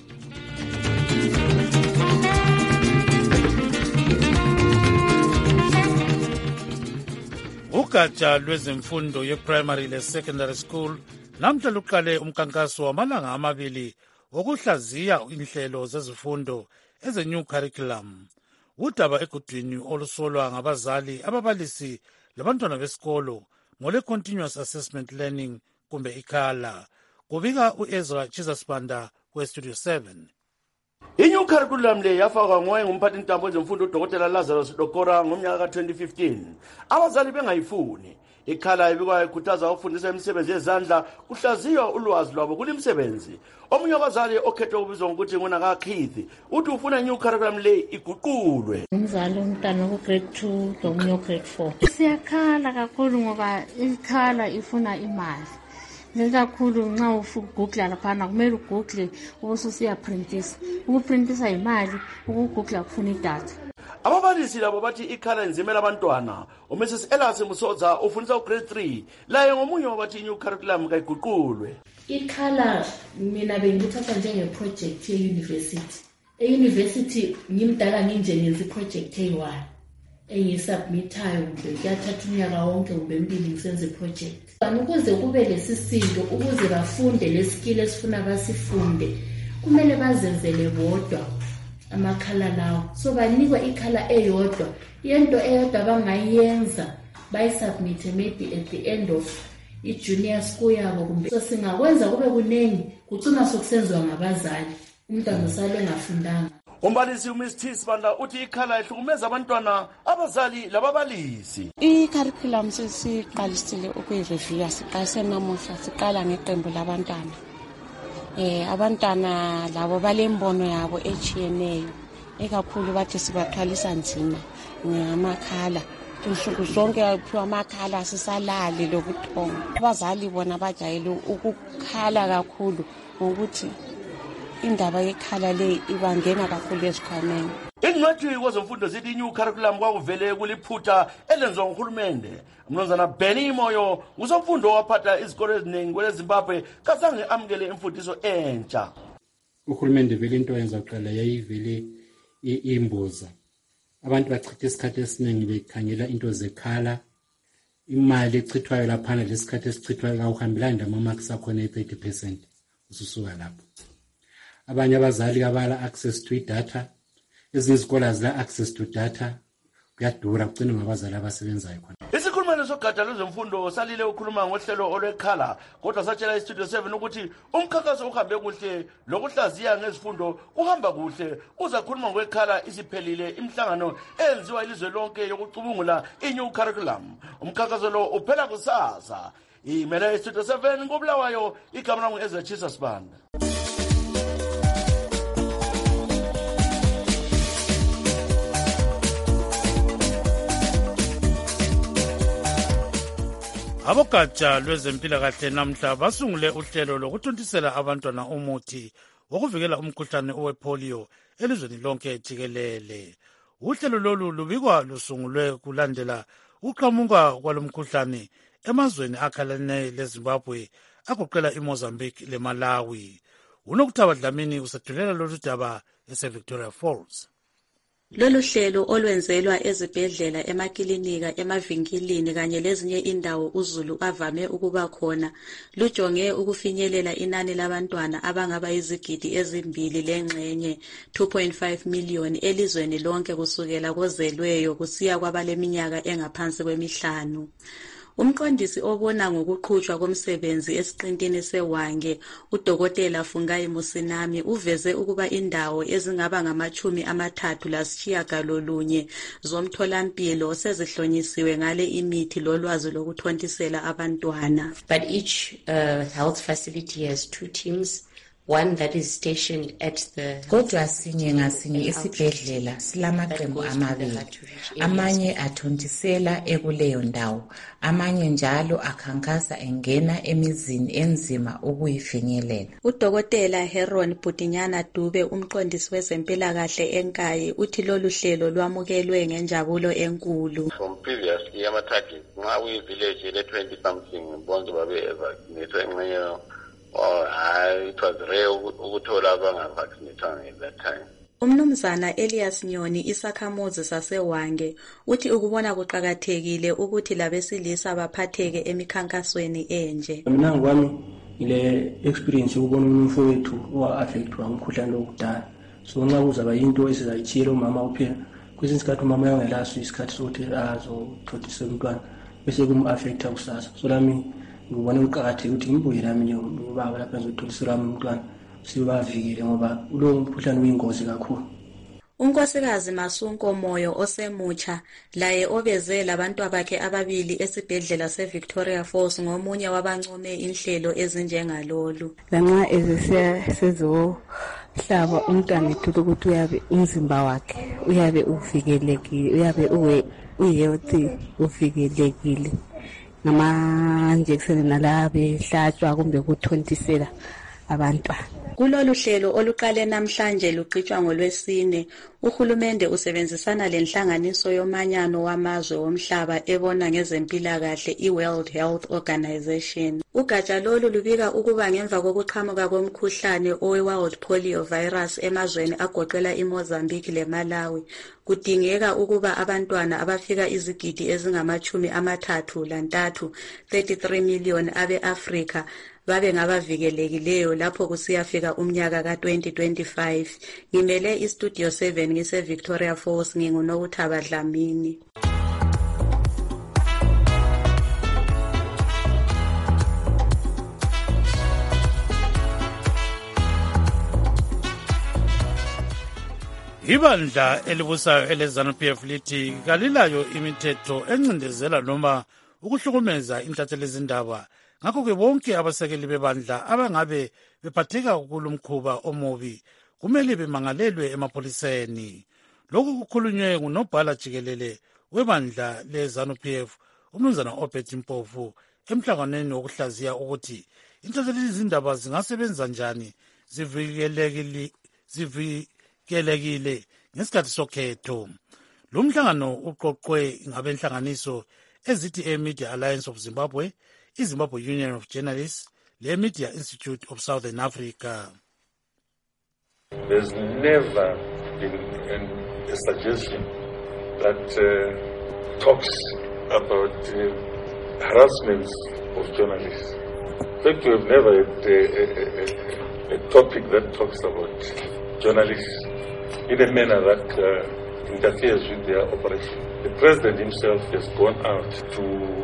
[SPEAKER 4] Ugatsha lwezemfundo ye-primary le-secondary school namhla luqale umkankaso wamalanga amabili wokuhlaziya inhlelo zezifundo eze-new curriculum. Udaba egudwini olusolwa ngabazali, ababalisi labantwana besikolo ngole-continuous assessment learning kumbe ikhala. Kubika u-Ezra Chisasbanda we-Studio seven.
[SPEAKER 15] I-new curriculum le yafakwa ngoye ngumphathi ntambo wezemfundo uDokotela Lazarus Dokora ngomnyaka ka twenty fifteen. Abazali bengayifuni. Ikhala ibikwa ikhuthaza ukufundisa imisebenzi yezandla kuhlaziywa ulwazi lwabo kulimsebenzi. Omunye wabazali okhethwe ukubizwa ngokuthi nguna Keith uthi ufuna i-new curriculum le iguqulwe.
[SPEAKER 13] Umzali umntana ku grade two lomunye grade four. Siyakhala kakhulu ngoba ikhala ifuna imali. Nekakhulu nxa ufugugla laphana kumele ugoogle ubuse siyaprintisa. Ukuprintisa imali, ukugugla kufuna idatha.
[SPEAKER 15] Ababalisi labo bathi ikhala inzimela abantwana. uMrs Ellis Musoza ufundisa ugrade three laye ngomunye wabathi i-new curriculum kayiguqulwe.
[SPEAKER 13] Ikhala mina bengithatha njengeproject ye-university. E-university ngimdala nginje ngenza iproject eyi-one engiyisubmithayo kumbe kuyathatha unyaka wonke kumbe mbili ngisenza iproject. Ukuze kube lesisindo, ukuze bafunde leskill esifuna basifunde, kumele bazenzele bodwa amakhala lawo. So banikwa ikhala eyodwa, yento eyodwa bangayenza bayisubmit maybe at the end of i-junior school yabo kumbe. So singakwenza kube kunengi, kucina sokusenziwa ngabazali, umntwana usale ngafundanga.
[SPEAKER 15] Umbalisi uMiss Tisbanda uthi ikhala ihlukumeza abantwana, abazali lababalisi.
[SPEAKER 12] I-curriculum sesiqalisile ukuyireview, siqalise namuhla, siqala ngeqembu labantwana. Eh abantwana labo balembono yabo echiyeneyo. Ekakhulu bathi sibathwalisa nzima ngamakhala. Insuku zonke ayiphiwa amakhala sisalale lokuthonga. Abazali bona bajayele ukukhala kakhulu ngokuthi indaba yekhala le ibangena kakhulu esikhwameni.
[SPEAKER 15] Ingcwethi kwezemfundo zithi i-new curriculum kwakuvele kuliphutha elenziwa nguhulumende. Mnumzana Benny Moyo uzomfundo waphatha izikolo eziningi kweleZimbabwe kazange amukele imfundiso entsha.
[SPEAKER 27] Uhulumende vele into yenza kuqala yayivele imboza. Abantu bachitha isikhathi esiningi bekhangela into zekhala. Imali echithwayo laphana lesikhathi esichithwayo awuhambelani namamarks akhona i-thirty percent ususuka lapho. Abanye abazali abala access to data, ezinye izikole azila access to data, kuyadura kugcina ngabazali abasebenzayo khona.
[SPEAKER 15] Isikhulumi Isikhulumelo sogatsha lwezemfundo salile ukhuluma ngohlelo olwekhala kodwa satshela iStudio seven ukuthi umkhankaso uhambe kuhle lokuhlaziya ngezifundo kuhamba kuhle. Uzakhuluma ngokekhala isiphelile imhlangano enziwa ilizwe lonke yokucubungula i-new curriculum. Umkhankaso lo uphela kusasa. Imele iStudio seven ngobulawayo igama langu Ezra Chisa Sibanda.
[SPEAKER 4] Abogatsha lwezempilakahle namhla basungule uhlelo lokuthontisela abantwana umuthi wokuvikela umkhuhlane owepolio elizweni lonke jikelele. Uhlelo lolu lubikwa lusungulwe kulandela ukuqhamuka kwalomkhuhlane emazweni akhalane leZimbabwe agoqela iMozambique leMalawi. Unokuthaba Dlamini usethulela lolu daba eseVictoria Falls.
[SPEAKER 2] Lolu hlelo olwenzelwa ezibhedlela, emakilinika, emavinkilini kanye lezinye indawo uZulu avame ukuba khona lujonge ukufinyelela inani labantwana abangaba izigidi ezimbili lengxenye two point five million elizweni lonke kusukela kozelweyo kusiya kwabaleminyaka engaphansi kwemihlanu. Umqondisi obona ngokuqhutshwa komsebenzi esiqintini seWange, uDokotela Fungai Musinami, uveze ukuba indawo ezingaba ngamachumi amathathu lasitshiyagalolunye zomtholampilo sezihlonyisiwe ngale imithi lolwazi lokuthontisela abantwana.
[SPEAKER 10] But each uh, health facility has two teams. One that is stationed at the
[SPEAKER 23] kodwa sinye ngasinye isibhedlela silamaqembu amabili, amanye athontisela ekuleyo ndawo, amanye njalo akhankasa engena emizini enzima ukuyifinyelela.
[SPEAKER 2] Udokotela Heron Butinyana Dube, umqondisi wezempilakahle eNkayi, uthi lolu hlelo lwamukelwe ngenjabulo enkulu.
[SPEAKER 14] From previous year amataki nxa we village le twenty something bonke babe vaccinated engxenye. Oh, I, it was rare ukuthola abangavaccinated at that time.
[SPEAKER 2] Umnumzana Elias Nyoni, isakhamuzi saseWange, uthi ukubona kuqakathekile ukuthi labesilisa baphatheke emikhankasweni enje.
[SPEAKER 17] Mina ngwami ile experience ukubona umfowethu owa affectwa ngumkhuhlane lokudala. So nxa kuzaba into esizayitshela umama uphela kwesinye isikhathi umama yangelaso isikhathi sokuthi azothothisa umntwana bese kum-affecta kusasa. So lami ngibona ukuqakatheka ukuthi ngibuye nami ubaba lapha ngizotholisela umntwana sibavikele ngoba lo mkhuhlane uyingozi kakhulu.
[SPEAKER 2] Unkosikazi Masunko Moyo osemutsha laye obeze labantu bakhe ababili esibhedlela seVictoria Falls ngomunye wabancome inhlelo ezinjengalolu.
[SPEAKER 18] Lanxa ezisiya sezo hlaba umntwana ethu ukuthi uyabe umzimba wakhe uyabe uvikelekile, uyabe uwe uhealthy, uvikelekile. Nama-injection nalabe hlatshwa kumbe ukuthontisela abantwana.
[SPEAKER 2] Kulolu hlelo oluqale namhlanje luqhutshwa ngolwesine, uhulumende usebenzisana lenhlanganiso yomanyano wamazwe womhlaba ebona ngezempilakahle i-World Health Organization. Ugatsha lolu lubika ukuba ngemva kokuqhamuka komkhuhlane owe-World Polio virus emazweni agoqela iMozambique leMalawi, kudingeka ukuba abantwana abafika izigidi ezingamachumi amathathu lantathu thirty-three million abe-Afrika babe ngabavikelekileyo lapho kusiyafika umnyaka ka twenty twenty-five. Ngimele iStudio seven ngise Victoria Falls, ngingunokuthaba Dlamini.
[SPEAKER 4] Ibandla elibusayo eleZANU-P F lithi kalilayo imithetho encindezela noma ukuhlukumeza intatheli zindaba. Ngakho-ke bonke abasekeli bebandla abangabe bephatheka kulumkhuba omubi kumele bemangalelwe emapholiseni. Lokhu kukhulunywe ngunobhala jikelele webandla leZANU-P F umnumzana Obert Mpofu emhlanganweni wokuhlaziya ukuthi intatheli zindaba zingasebenza njani zivikelekile zivikelekile ngesikhathi sokhetho. Lo mhlangano uqoqwe ngabenhlanganiso ezithi eMedia Alliance of Zimbabwe, iZimbabwe Union of Journalists, le Media Institute of Southern Africa.
[SPEAKER 19] There's never been a suggestion that uh, talks about uh, harassment of journalists. In fact, we have never had a, a, a, a topic that talks about journalists in a manner that uh, interferes with their operation. The president himself has gone out to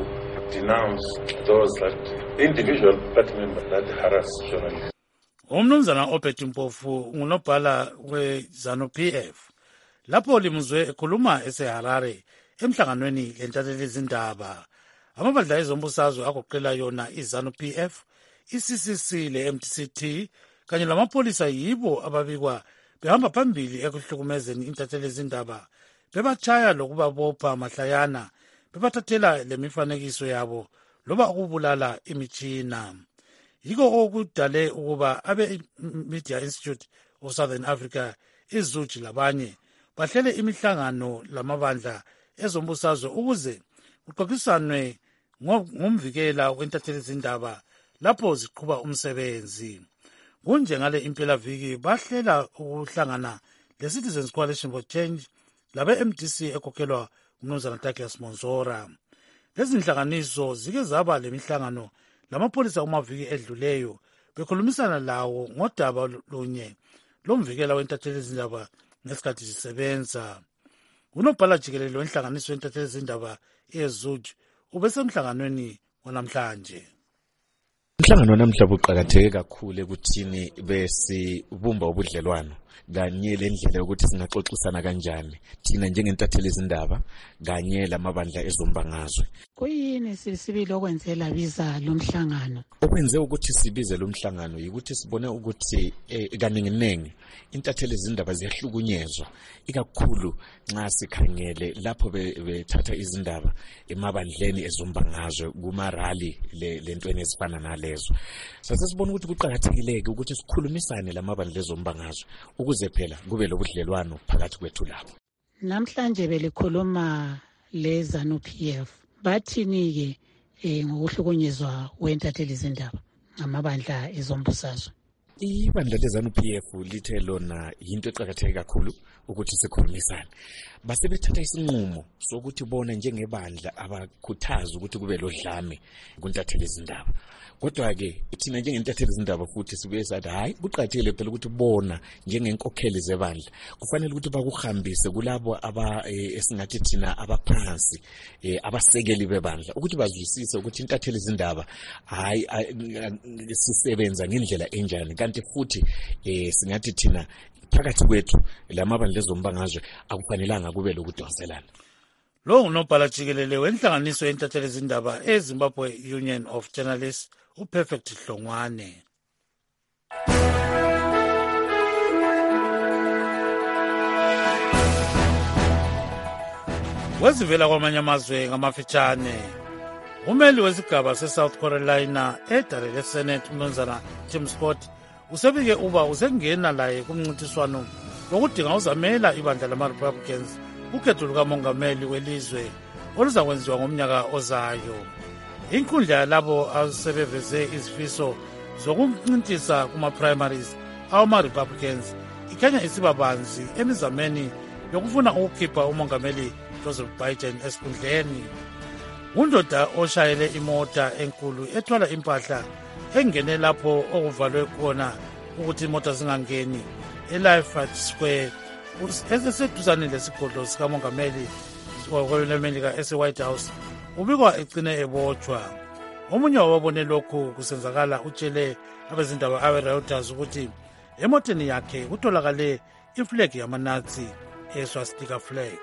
[SPEAKER 19] denounce those that individual party members that harass journalists.
[SPEAKER 4] Umnumzana Obert Mpofu ngunobhala we-ZANU-P F lapho limuzwe ekhuluma eseHarare emhlanganweni lentatheli izindaba. Amabandla ezombusazwe agoqela yona i-ZANU-P F, i-C C C le-M D C T kanye lamapolisa yibo ababikwa behamba phambili ekuhlukumezeni intatheli izindaba, bebatshaya lokubabopha mahlayana, bebathathela lemifanekiso yabo loba ukubulala imitshina. Yiko okudale ukuba abe-Media Institute of Southern Africa, iZUJ labanye bahlele imihlangano lamabandla ezombusazwe ukuze kuxoxisanwe ngomvikela wentatheli izindaba lapho ziqhuba umsebenzi. Kunje ngale impelaviki bahlela ukuhlangana le-Citizens Coalition for Change labe-M D C ekhokhelwa umnumzana Douglas Monzora. Lezi nhlanganiso zike zaba lemihlangano lamapolisa umaviki edluleyo bekhulumisana lawo ngodaba lunye lomvikela wentatheli izindaba ngesikhathi zisebenza. Unobhala jikelele wenhlanganiso wentatheli izindaba eZUJ ubesemhlanganweni wanamhlanje.
[SPEAKER 3] Umhlangano namhlanje uqhakatheke kakhulu ekuthini besibumba ubudlelwano kanye lendlela yokuthi singaxoxisana kanjani thina njengentatheli izindaba kanye lamabandla ezombangazwe.
[SPEAKER 23] Kuyini sisibili okwenzela biza lo mhlangano?
[SPEAKER 3] Okwenze ukuthi sibize lo mhlangano yikuthi sibone ukuthi kaninginengi intatheli izindaba ziyahlukunyezwa ikakhulu nxa sikhangele lapho bethatha izindaba emabandleni ezombangazwe kuma rally lentweni ezifana nalezo. Sase sibone ukuthi kuqhakathekile ukuthi sikhulumisane lamabandla ezombangazwe ukuze phela kube lobudlelwano phakathi kwethu lapho.
[SPEAKER 23] Namhlanje belikhuluma le ZANU-P F. Bathini ke eh ngokuhlukunyezwa wentatheli izindaba ngamabandla ezombusazwe?
[SPEAKER 3] Ibandla le-ZANU-P F lithe lona yinto eqhakatheke kakhulu ukuthi sikhulumisane. Base bethatha isinqumo sokuthi bona njengebandla abakhuthaza ukuthi kube lodlame kuntatheli izindaba. Kodwa ke thina njengentatheli izindaba futhi sibuye sathi hayi kuqhathele phela ukuthi bona njengenkokheli zebandla kufanele ukuthi bakuhambise kulabo aba esingathi thina abaphansi abasekeli bebandla ukuthi bazwisise ukuthi intatheli izindaba hayi sisebenza ngendlela enjani, kanti futhi singathi thina phakathi kwethu lamabandla ezombangazwe akufanelanga kube lokudonselana.
[SPEAKER 4] Lo unobhala jikelele wenhlanganiso yentatheli izindaba eZimbabwe Union of Journalists uPerfect Hlongwane. Wezivela kwamanye amazwe ngamafitshane, umeli wesigaba se-South Carolina edale le-Senate umnumzana Tim Scott usebike uba usengena laye kumncintiswano lokudinga uzamela ibandla lama-Republicans ukhetho lukamongameli welizwe oluzakwenziwa ngomnyaka ozayo. Inkundla yalabo asebeveze izifiso zokuncintisa kuma-primaries awama-Republicans ikhanya isibabanzi emizameni yokufuna ukukhipha umongameli Joseph Biden esikhundleni. Undoda oshayele imota enkulu ethwala impahla engene lapho okuvalwe khona ukuthi imota zingangeni eLafayette Square eseseduzane lesigodlo sikamongameli welemelika ese-White House ubikwa egcine ebotshwa. Omunye wababone lokhu kusenzakala utshele abezindaba abe-Reuters ukuthi emoteni yakhe kutholakale iflegi yama-Nazi eswastika flag.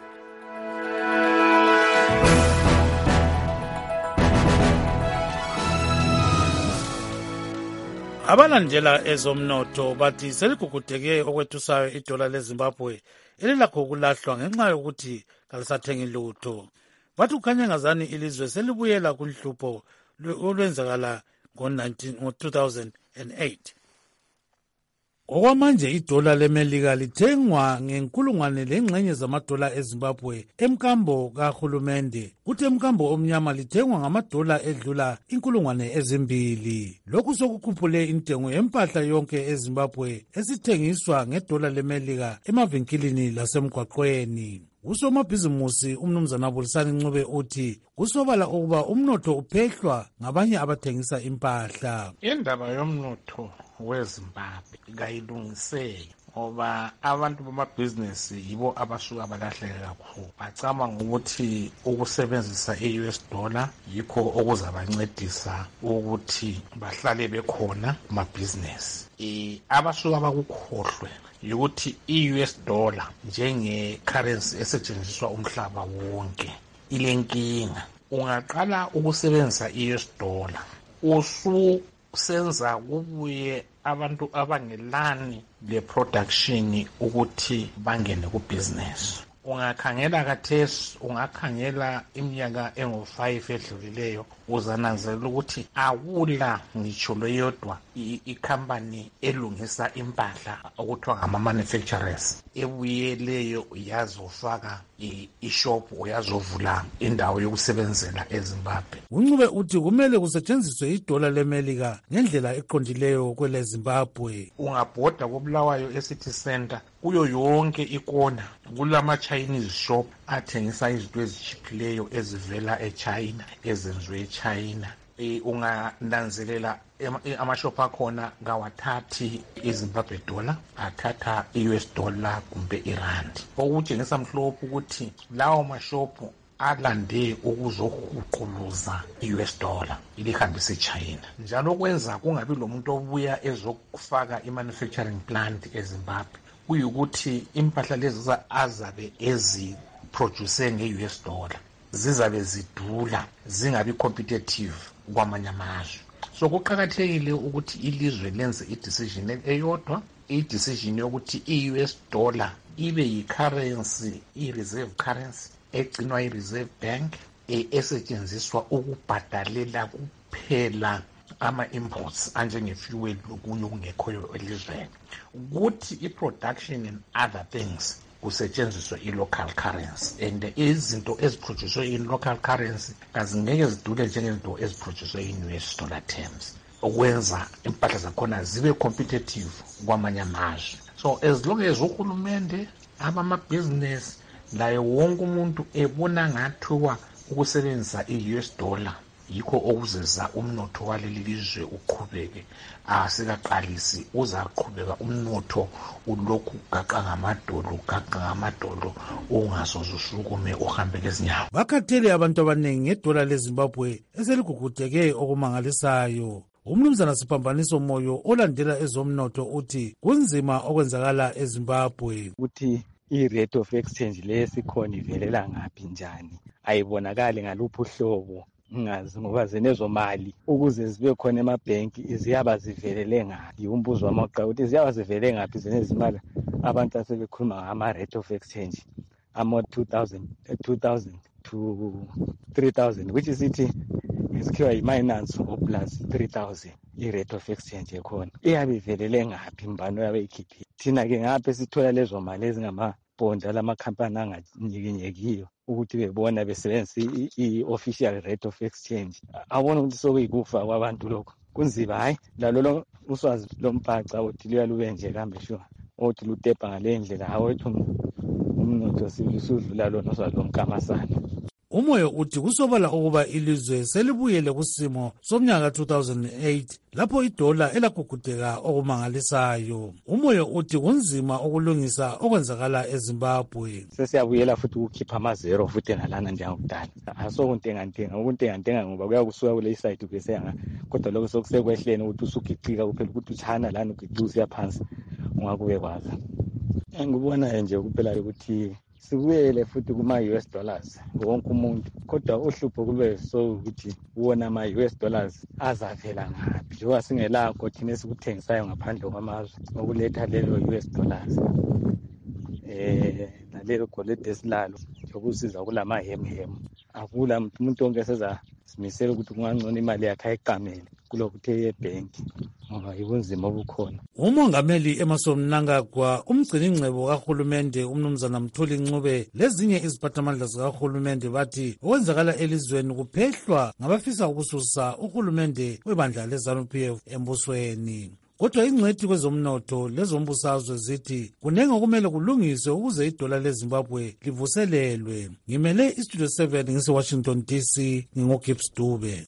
[SPEAKER 4] Abalandela ezomnotho bathi seligugudeke okwethusayo idola leZimbabwe elilakho ukulahlwa ngenxa yokuthi kalisathengi lutho. Bathi kukhanya ngazani ilizwe selibuyela kunhlupho olwenzakala ngo-two thousand eight. Okwamanje idola lemelika lithengwa ngenkulungwane lengxenye zamadola eZimbabwe emkambo kahulumende, kuthi emkambo omnyama lithengwa ngamadola edlula inkulungwane ezimbili. Lokhu sokukhuphule intengo yempahla yonke eZimbabwe esithengiswa ngedola lemelika emavinkilini lasemgwaqweni. Usomabhizimusi umnumzana Bulisani Ncube uthi kusobala ukuba umnotho uphehlwa ngabanye abathengisa impahla.
[SPEAKER 5] Indaba yomnotho weZimbabwe kayilungiseki ngoba abantu bamabhizinisi yibo abasuka balahleke kakhulu. Bacabanga ukuthi ukusebenzisa i-U S dollar yikho okuzabancedisa ukuthi bahlale bekhona kumabhizinisi. Eh abasuka bakukhohlwe ukuthi i-U S dollar njenge currency esetshenziswa umhlaba wonke ilenkinga. Ungaqala ukusebenzisa i-U S dollar ususenza kubuye abantu abangelani le production ukuthi bangene ku business. Ungakhangela kathesi, ungakhangela iminyaka engo five edlulileyo uzananzelela ukuthi awula ngitsho leyodwa i-company elungisa impahla okuthiwa ngama manufacturers ebuyeleyo yazofaka i-shop uyazovula indawo yokusebenzela eZimbabwe.
[SPEAKER 4] Uncube uthi kumele kusetshenziswe idola leMelika ngendlela eqondileyo kwele Zimbabwe.
[SPEAKER 5] Ungabhoda koBulawayo eCity Center kuyo yonke ikona kulama Chinese shop athengisa izinto ezitshiphileyo ezivela eChina ezenziwe eChina. E, ungananzelela amashop akhona ngawathathi iZimbabwe dollar, athatha i-U S dollar kumbe irandi. Okutshengisa mhlophe ukuthi lawo mashopu alande ukuzohuquluza i-U S dollar ilihambise eChina. Njalo kwenza kungabi lo muntu obuya ezokufaka i-manufacturing plant eZimbabwe. Kuyukuthi impahla lezi azabe eziproduce nge-U S dollar zizabe zidula zingabi competitive kwamanye amazwe. So kuqakathekile ukuthi ilizwe lenze i-decision eyodwa, i-decision yokuthi i-U S dollar ibe yi-currency, i-reserve currency egcinwa i-Reserve Bank esetshenziswa ukubhadalela kuphela ama-imports anjenge-fuel lokunye okungekhoyo elizweni. Ukuthi i-production and other things kusetshenziswa i-local currency, and izinto eziproduced in-local currency azingeke zidule njengezinto eziproduced in-U S dollar terms, okwenza impahla zakhona zibe competitive kwamanye amazwe. So as long as uhulumende abamabhizinesi laye wonke umuntu ebona ngathiwa ukusebenzisa i-U S dollar yikho okuzeza umnotho waleli lizwe uqhubeke, asikaqalisi uzaqhubeka umnotho ulokhu gaqa ngamadolo gaqa ngamadolo ungasoze usukume uhambe lezinyawo.
[SPEAKER 4] Bakhathele abantu abaningi ngedola leZimbabwe eseligugudeke okumangalisayo. Umnumzana Sipambaniso Moyo olandela ezomnotho uthi kunzima okwenzakala eZimbabwe,
[SPEAKER 7] uthi i-rate of exchange lesikhona ivelela ngaphi njani ayibonakali ngaluphi uhlobo ngazi ngoba zenezo mali ukuze zibe khona emabhenki ziyaba zivelele ngaphi. Umbuzo wamaqhawe ukuthi ziyaba zivele ngaphi zenezi mali abantu asebekhuluma ngama rate of exchange ama two thousand to three thousand, which is it isikhiwa yi-minus o plus three thousand. I-rate of exchange ekhona iyabe ivelele ngaphi mbano yabe ikhiphi. Thina-ke ngapha sithola lezo mali ezingamabhonda lamakhampani anganyikinyekiyo ukuthi bebona besebenzisa i-official rate of exchange. Awubona ukuthi sokuyikufa kwabantu lokho kunzima. Hayi lalolo uswazi lombhaca uthi luyalube nje kambe sure othi lutepa ngale ndlela hawethu umnotho silusudlula lona uswazi lomkamasana.
[SPEAKER 4] Umoyo uthi kusobala ukuba ilizwe selibuyele kusimo somnyaka two thousand eight lapho idola elagugudeka okumangalisayo. Umoyo uthi kunzima ukulungisa okwenzakala eZimbabwe.
[SPEAKER 7] Sesiyabuyela futhi ukukhipha amazero futhi nalana njengokudala. Asokuntengantenga ukuntengantenga ngoba kuyakusuka kule side kweseyanga kodwa lokho sokusekwehleni ukuthi usugicika kuphela ukuthi uchana lana ugicuza yaphansi ungakube kwaza. Engibona nje kuphela ukuthi sibuyele futhi kuma-U S dollars wonke umuntu, kodwa uhlupho kube so ukuthi wona ama-U S dollars azavela ngaphi njengoba singelakho thina esikuthengisayo ngaphandle kwamazwe okuletha lelo U S dollars eh nalelo golide esilalo lokusiza kulamahemhemu. Akula umuntu onke sezazimisela ukuthi kungangcono imali yakhe ayiqamele kulokuthi ebhenki ngoba yibunzima obukhona.
[SPEAKER 4] Umongameli Emmerson Mnangagwa, umgcini ngcebo kahulumende umnumzana Mthuli Ncube lezinye iziphathamandla zikahulumende bathi okwenzakala elizweni kuphehlwa ngabafisa ukususa uhulumende webandla leZANU P F embusweni. Kodwa ingcwethi kwezomnotho lezombusazwe zithi kunenge okumele kulungiswe ukuze idola leZimbabwe livuselelwe. Ngimele iStudio seven ngise-Washington D C ngingoGibbs Dube.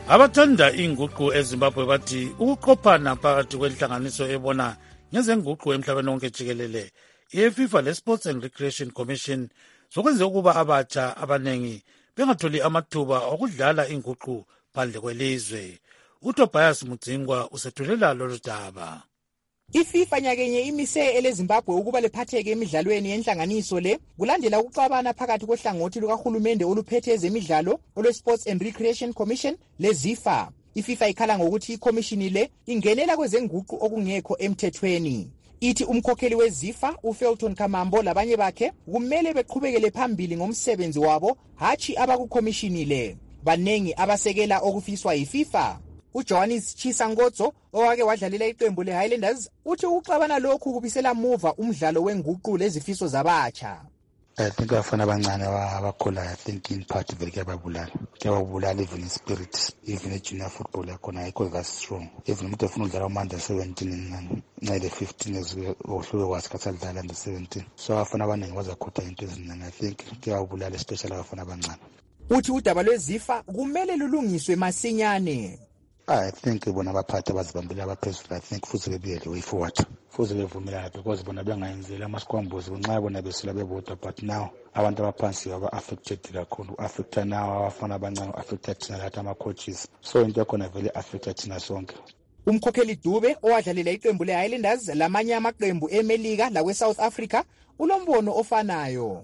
[SPEAKER 4] Abathanda inguqu eZimbabwe bathi ukuqophana phakathi kwenhlanganiso ebona ngezenguqu emhlabeni wonke jikelele iFIFA leSports and Recreation Commission zokwenza ukuba abatsha abanengi bengatholi amathuba okudlala inguqu phandle kwelizwe. uTobias Mudzingwa usethulela lolu daba.
[SPEAKER 6] iFIFA nyakenye imise eleZimbabwe ukuba lephatheke emidlalweni yenhlanganiso le kulandela ukuxabana phakathi kohlangothi lukahulumende oluphethe ezemidlalo olweSports and Recreation Commission leZIFA. iFIFA ikhala ngokuthi ikomishini le ingenela kwezenguqu okungekho emthethweni. Ithi umkhokheli weZIFA uFelton Kamambo labanye bakhe kumele beqhubekele phambili ngomsebenzi wabo hachi abakukomishini le. Banengi abasekela okufiswa yiFIFA. uJohannes Chisangozo owake wadlalela iqembu leHighlanders uthi ukuxabana lokhu kubisela muva umdlalo wenguqu lezifiso zabatsha.
[SPEAKER 8] I think abafana abancane abakhula I think in part vele kuyababulala kuyababulala even in spirit, even in junior football yakhona ayikho that strong. Even umuntu efuna udlala umanda seventeen nale fifteen years ohluke wasikhathi adlala under seventeen, so abafana abaningi bazakhutha into eziningi. I think kuyababulala especially abafana abancane.
[SPEAKER 6] Uthi udaba lweZIFA kumele lulungiswe masinyane.
[SPEAKER 8] I think bona abaphathi abazibambile abaphezulu I think futhi bebuyele way forward futhi bevumelana because bona bengayenzela amasikwambuzi nxa bona besula bebodwa, but now abantu abaphansi baba affected kakhulu. Affected now abafana abancane, affected thina lathi ama-coaches, so into yakhona vele affected thina sonke.
[SPEAKER 6] Umkhokheli Dube owadlalela iqembu leHighlanders lamanye amaqembu eMelika lawe-South Africa ulombono ofanayo.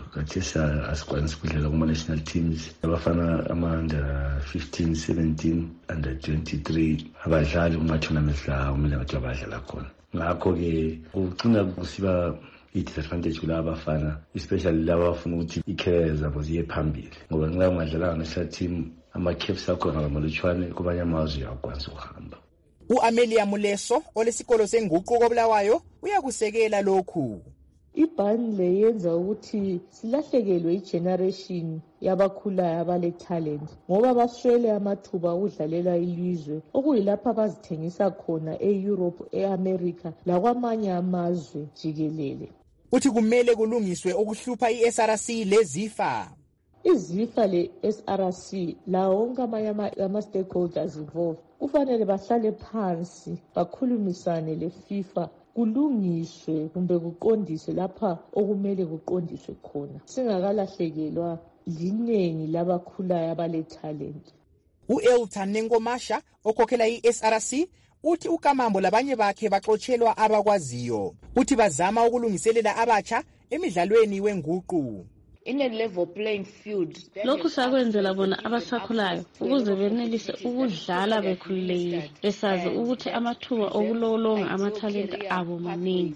[SPEAKER 9] Kathesa asikwanisa ukudlala kuma-national teams abafana ama-under fifteen, seventeen, under twenty-three abadlali kuma-tournaments la kumele ngathi abadlala khona. Ngakho-ke kucina kusiba i-disadvantage kulaba abafana, especially laba abafuna ukuthi i-career zabo ziye phambili, ngoba nxa ungadlalanga national team ama-caps akhona ngamalutshwane kubanye amazwe uyakwanisa ukuhamba.
[SPEAKER 6] U-Amelia Muleso olesikolo senguqu koBulawayo uyakusekela lokhu.
[SPEAKER 16] Ibhani le yenza ukuthi silahlekelwe igeneration yabakhulayo abale talent ngoba baswele amathuba okudlalela ilizwe okuyilapha abazithengisa khona e-Europe, e-America lakwamanye amazwe jikelele.
[SPEAKER 6] Uthi kumele kulungiswe okuhlupha i-S R C leZIFA.
[SPEAKER 16] iZIFA le-S R C lawo wonke amanye ama-stakeholders involved kufanele bahlale phansi bakhulumisane leFIFA kulungiswe kumbe kuqondiswe lapha okumele kuqondiswe khona, singakalahlekelwa linengi labakhulayo abale talent.
[SPEAKER 6] U-Elton Nengomasha okhokhela i-S R C uthi uKamambo labanye bakhe baxotshelwa abakwaziyo, uthi bazama ukulungiselela abatsha emidlalweni wenguqu.
[SPEAKER 16] In a level playing field.
[SPEAKER 20] Lokhu sakwenzela bona abasakhulayo ukuze benelise ukudlala bekhululekile besazi ukuthi amathuba okulolonga amathalenta abo maningi.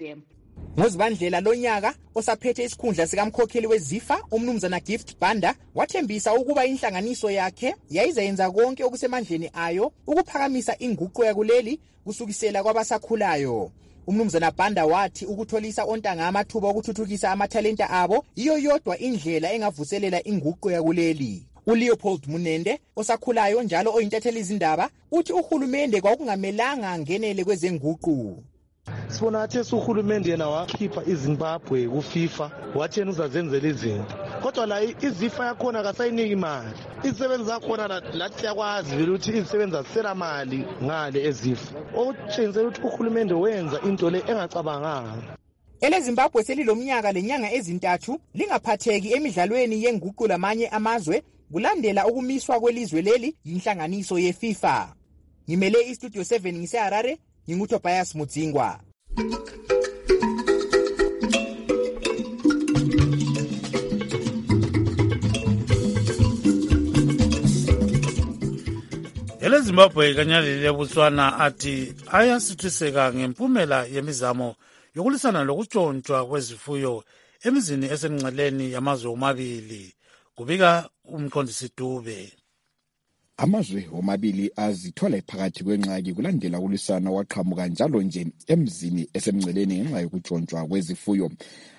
[SPEAKER 6] Ngozibandlela lonyaka osaphethe isikhundla sikamkhokheli weZIFA umnumzana Gift Banda wathembisa ukuba inhlanganiso yakhe yayizayenza konke okusemandleni ayo ukuphakamisa inguqu yakuleli kusukisela kwabasakhulayo. Umnumzana Banda wathi ukutholisa ontanga amathuba okuthuthukisa amathalenta abo iyo yodwa indlela engavuselela inguqu yakuleli. uLeopold Munende osakhulayo njalo oyintatheli izindaba uthi uhulumende kwakungamelanga ngenele kwezenguqu.
[SPEAKER 21] Sibona ngathi uhulumende yena wakhipha iZimbabwe kuFIFA wathi yena uzazenzela izinto, kodwa la iZIFA yakhona akasayiniki imali. Izisebenzi zakhona lathi yakwazi vele ukuthi izisebenzi zisela mali ngale eZIFA, okutshengisa ukuthi uhulumende wenza into le engacabanganga.
[SPEAKER 6] EleZimbabwe selilomnyaka lenyanga ezintathu lingaphatheki emidlalweni yenguqu lamanye amazwe kulandela ukumiswa kwelizwe leli yinhlanganiso yeFIFA. Ngimele iStudio seven ngiseHarare, nginguTobias Mudzingwa.
[SPEAKER 4] EleZimbabwe kanyali leBotswana athi ayasithiseka ngempumela yemizamo yokulisana lokutshontshwa kwezifuyo emizini esemngceleni yamazwe omabili, kubika umqondisi Dube.
[SPEAKER 22] Amazwe omabili azithola phakathi kwenxaki kulandela ukulwisana waqhamuka njalo nje emzini esemngceleni ngenxa yokutshontshwa kwezifuyo.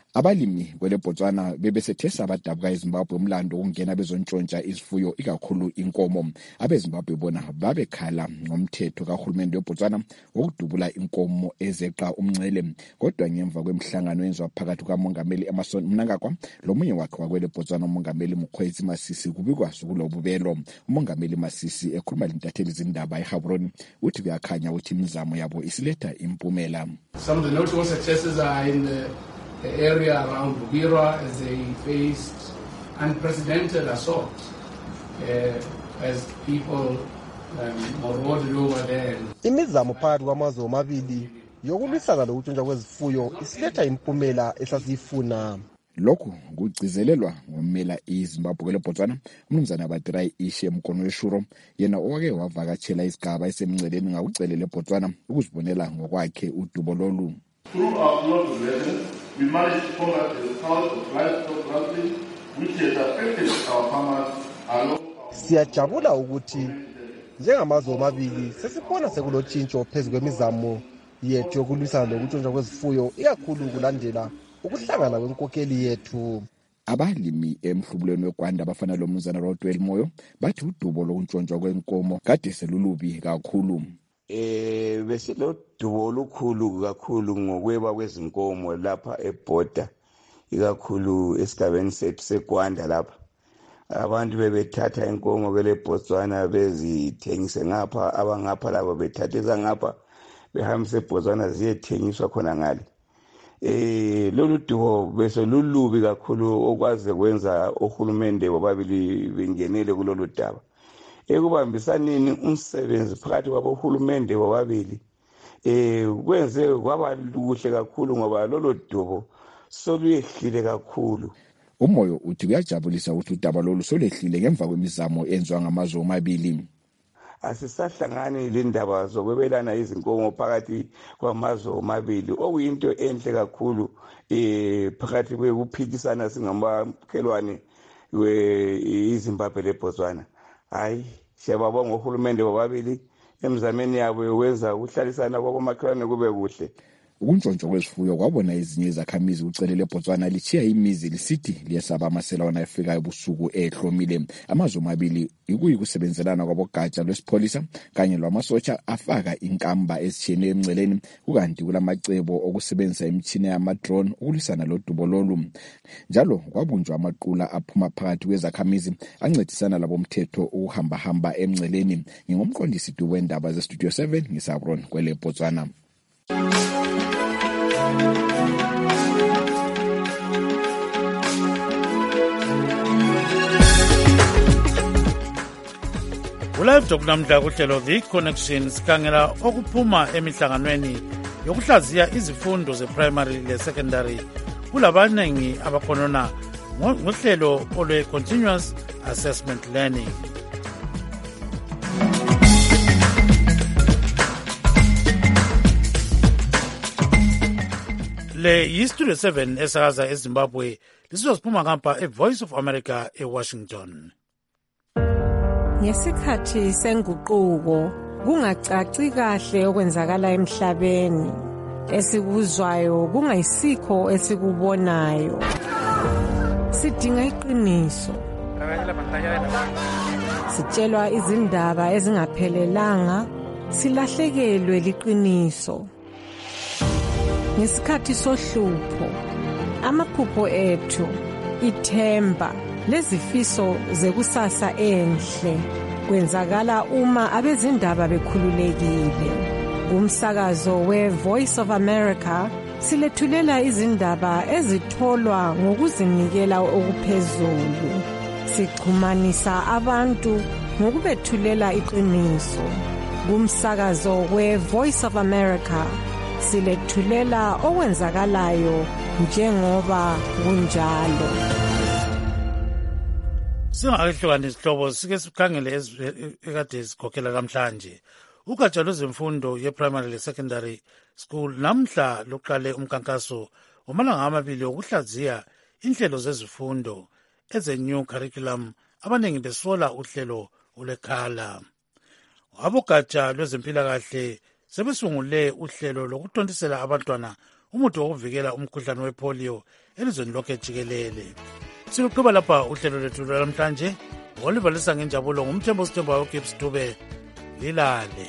[SPEAKER 22] Abalimi kwele Botswana bebesethesa abadabuka eZimbabwe umlando ukungena bezontshontsha izifuyo ikakhulu inkomo. AbeZimbabwe bona babekhala ngomthetho kahulumende weBotswana wokudubula inkomo ezeqa umncele, kodwa ngemva kwemhlangano yenziwa phakathi kukamongameli Emmerson Mnangagwa lomunye wakhe wakwele Botswana umongameli Mokgweetsi Masisi kubikwa kulobubelo. Umongameli Masisi ekhuluma lintatheli izindaba eGaborone uthi kuyakhanya ukuthi imizamo yabo isiletha impumela.
[SPEAKER 1] Some of the notable successes are in the the area around Bugirwa as they faced unprecedented assault uh, as people um, marauded over there.
[SPEAKER 11] Imizamo phakathi kwamazwe omabili yokulwisana lokuntshontsha kwezifuyo isiletha impumela esasiyifuna.
[SPEAKER 22] Lokhu kugcizelelwa ngomela iZimbabwe kwele Botswana umnumzana Batirai Ishe Mkonweshuro, yena owake wavakatshela isigaba esemnceleni ngakucelele Botswana ukuzibonela ngokwakhe udubo lolu.
[SPEAKER 19] Through our close relations, we managed to combat the cause of livestock rustling, which has affected our farmers along.
[SPEAKER 11] Siyajabula ukuthi njengamazwe omabili sesibona sekulotshintsho phezu kwemizamo yethu yokulwisana lokuntshontsha kwezifuyo ikakhulu kulandela ukuhlangana kwenkokheli yethu.
[SPEAKER 22] Abalimi emhlubulweni weGwanda abafana lo mnumzana Rodwell Moyo bathi udubo lokuntshontsha kwenkomo kade selulubi kakhulu.
[SPEAKER 12] Eh besilodubo olukhulu kakhulu ngokweba kwezinkomo lapha eBorder ikakhulu esigabeni sethu seGwanda lapha. Abantu bebethatha inkomo kwele Botswana bezithengise ngapha, abangapha labo bethathisa ngapha behambise eBotswana ziyethengiswa khona ngale. Eh lolu dubo bese lulubi kakhulu okwaze kwenza ohulumende bobabili bengenele kulolu daba. Ekubambisaneni umsebenzi phakathi kwabohulumende bobabili eh kwenze kwaba luhle kakhulu ngoba lolo dubo soluyehlile kakhulu.
[SPEAKER 22] Umoyo uthi kuyajabulisa ukuthi udaba lolu solehlile ngemva kwemizamo enziwa ngamazwe omabili.
[SPEAKER 12] Asisahlangani lendaba zokwebelana izinkomo phakathi kwamazwe omabili okuyinto enhle kakhulu eh phakathi kwekuphikisana singamakhelwane weZimbabwe leBotswana. Hayi siyababonga uhulumende bobabili emzameni yabo yowenza ukuhlalisana kwabomakhelwane kube kuhle.
[SPEAKER 22] Ukuntshontsha kwezifuyo kwabona ezinye izakhamizi ucelele Botswana lichiya imizi lisithi liyesaba amasela wona afika ebusuku ehlomile. Amazwe amabili ikuyikusebenzelana kwabogatsha lwesipholisa kanye lwamasotsha afaka inkamba ezitshiyeneyo emnceleni, kukanti kulamacebo okusebenzisa imitshina yama-drone ukulwisana lodubo lolu. Njalo kwabunjwa amaqula aphuma phakathi kwezakhamizi ancedisana labomthetho ukuhamba-hamba emnceleni. Ngingomqondisi wendaba zestudio seven ngisabrone kwele Botswana.
[SPEAKER 4] Ulive Talk namhla kuhlelo The Connection sikhangela okuphuma emihlanganweni yokuhlaziya izifundo ze-primary le-secondary kulabanengi abakhonona ngohlelo olwe-continuous assessment learning. Le yistudio seven esakaza eZimbabwe lisizosiphuma ngapha eVoice of America eWashington.
[SPEAKER 13] Ngesikhathi senguquko kungacaci kahle okwenzakala emhlabeni, esikuzwayo kungayisikho esikubonayo. Sidinga iqiniso. Sitshelwa izindaba ezingaphelelanga, silahlekelwe liqiniso. Ngesikhathi sohlupho, amaphupho ethu, ithemba lezifiso zekusasa enhle kwenzakala uma abezindaba bekhululekile. Kumsakazo we-Voice of America silethulela izindaba ezitholwa ngokuzinikela okuphezulu. Sixhumanisa abantu ngokubethulela iqiniso. Kumsakazo we-Voice of America silethulela okwenzakalayo njengoba kunjalo.
[SPEAKER 4] Singakehlukana isihlobo sike sikhangele ekade sikhokhela namhlanje. Ugatsha lwezemfundo ye-primary le-secondary school namhla luqale umkankaso wamalanga amabili wokuhlaziya inhlelo zezifundo eze-new curriculum, abanengi besola uhlelo olwekhala. Abogatsha lwezempilakahle sebesungule uhlelo lokuthontisela abantwana umuthi wokuvikela umkhuhlane wepolio elizweni lonke jikelele. Siluqhuba lapha uhlelo lwethu lwanamhlanje. Ngolivalisa ngenjabulo ngumthembo sithembayo uGibbs Dube. Lilale.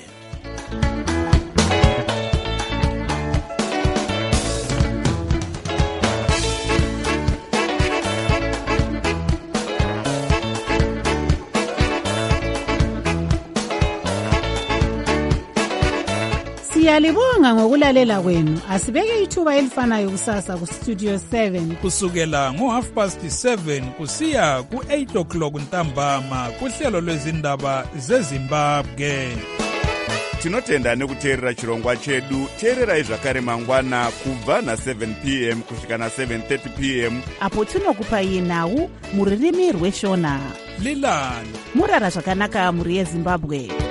[SPEAKER 10] Siyalibonga ngokulalela kwenu. Asibeke ithuba elifanayo kusasa ku Studio seven
[SPEAKER 14] kusukela ngo half past seven kusiya ku eight o'clock ntambama kuhlelo lwezindaba zeZimbabwe.
[SPEAKER 15] Tinotenda nekuteerera chirongwa chedu. Teererai zvakare mangwana kubva na seven p m kusvika na seven thirty p m
[SPEAKER 23] apo tinokupai nhau muririmi rweshona.
[SPEAKER 14] Lilani
[SPEAKER 23] murara zvakanaka muri yeZimbabwe.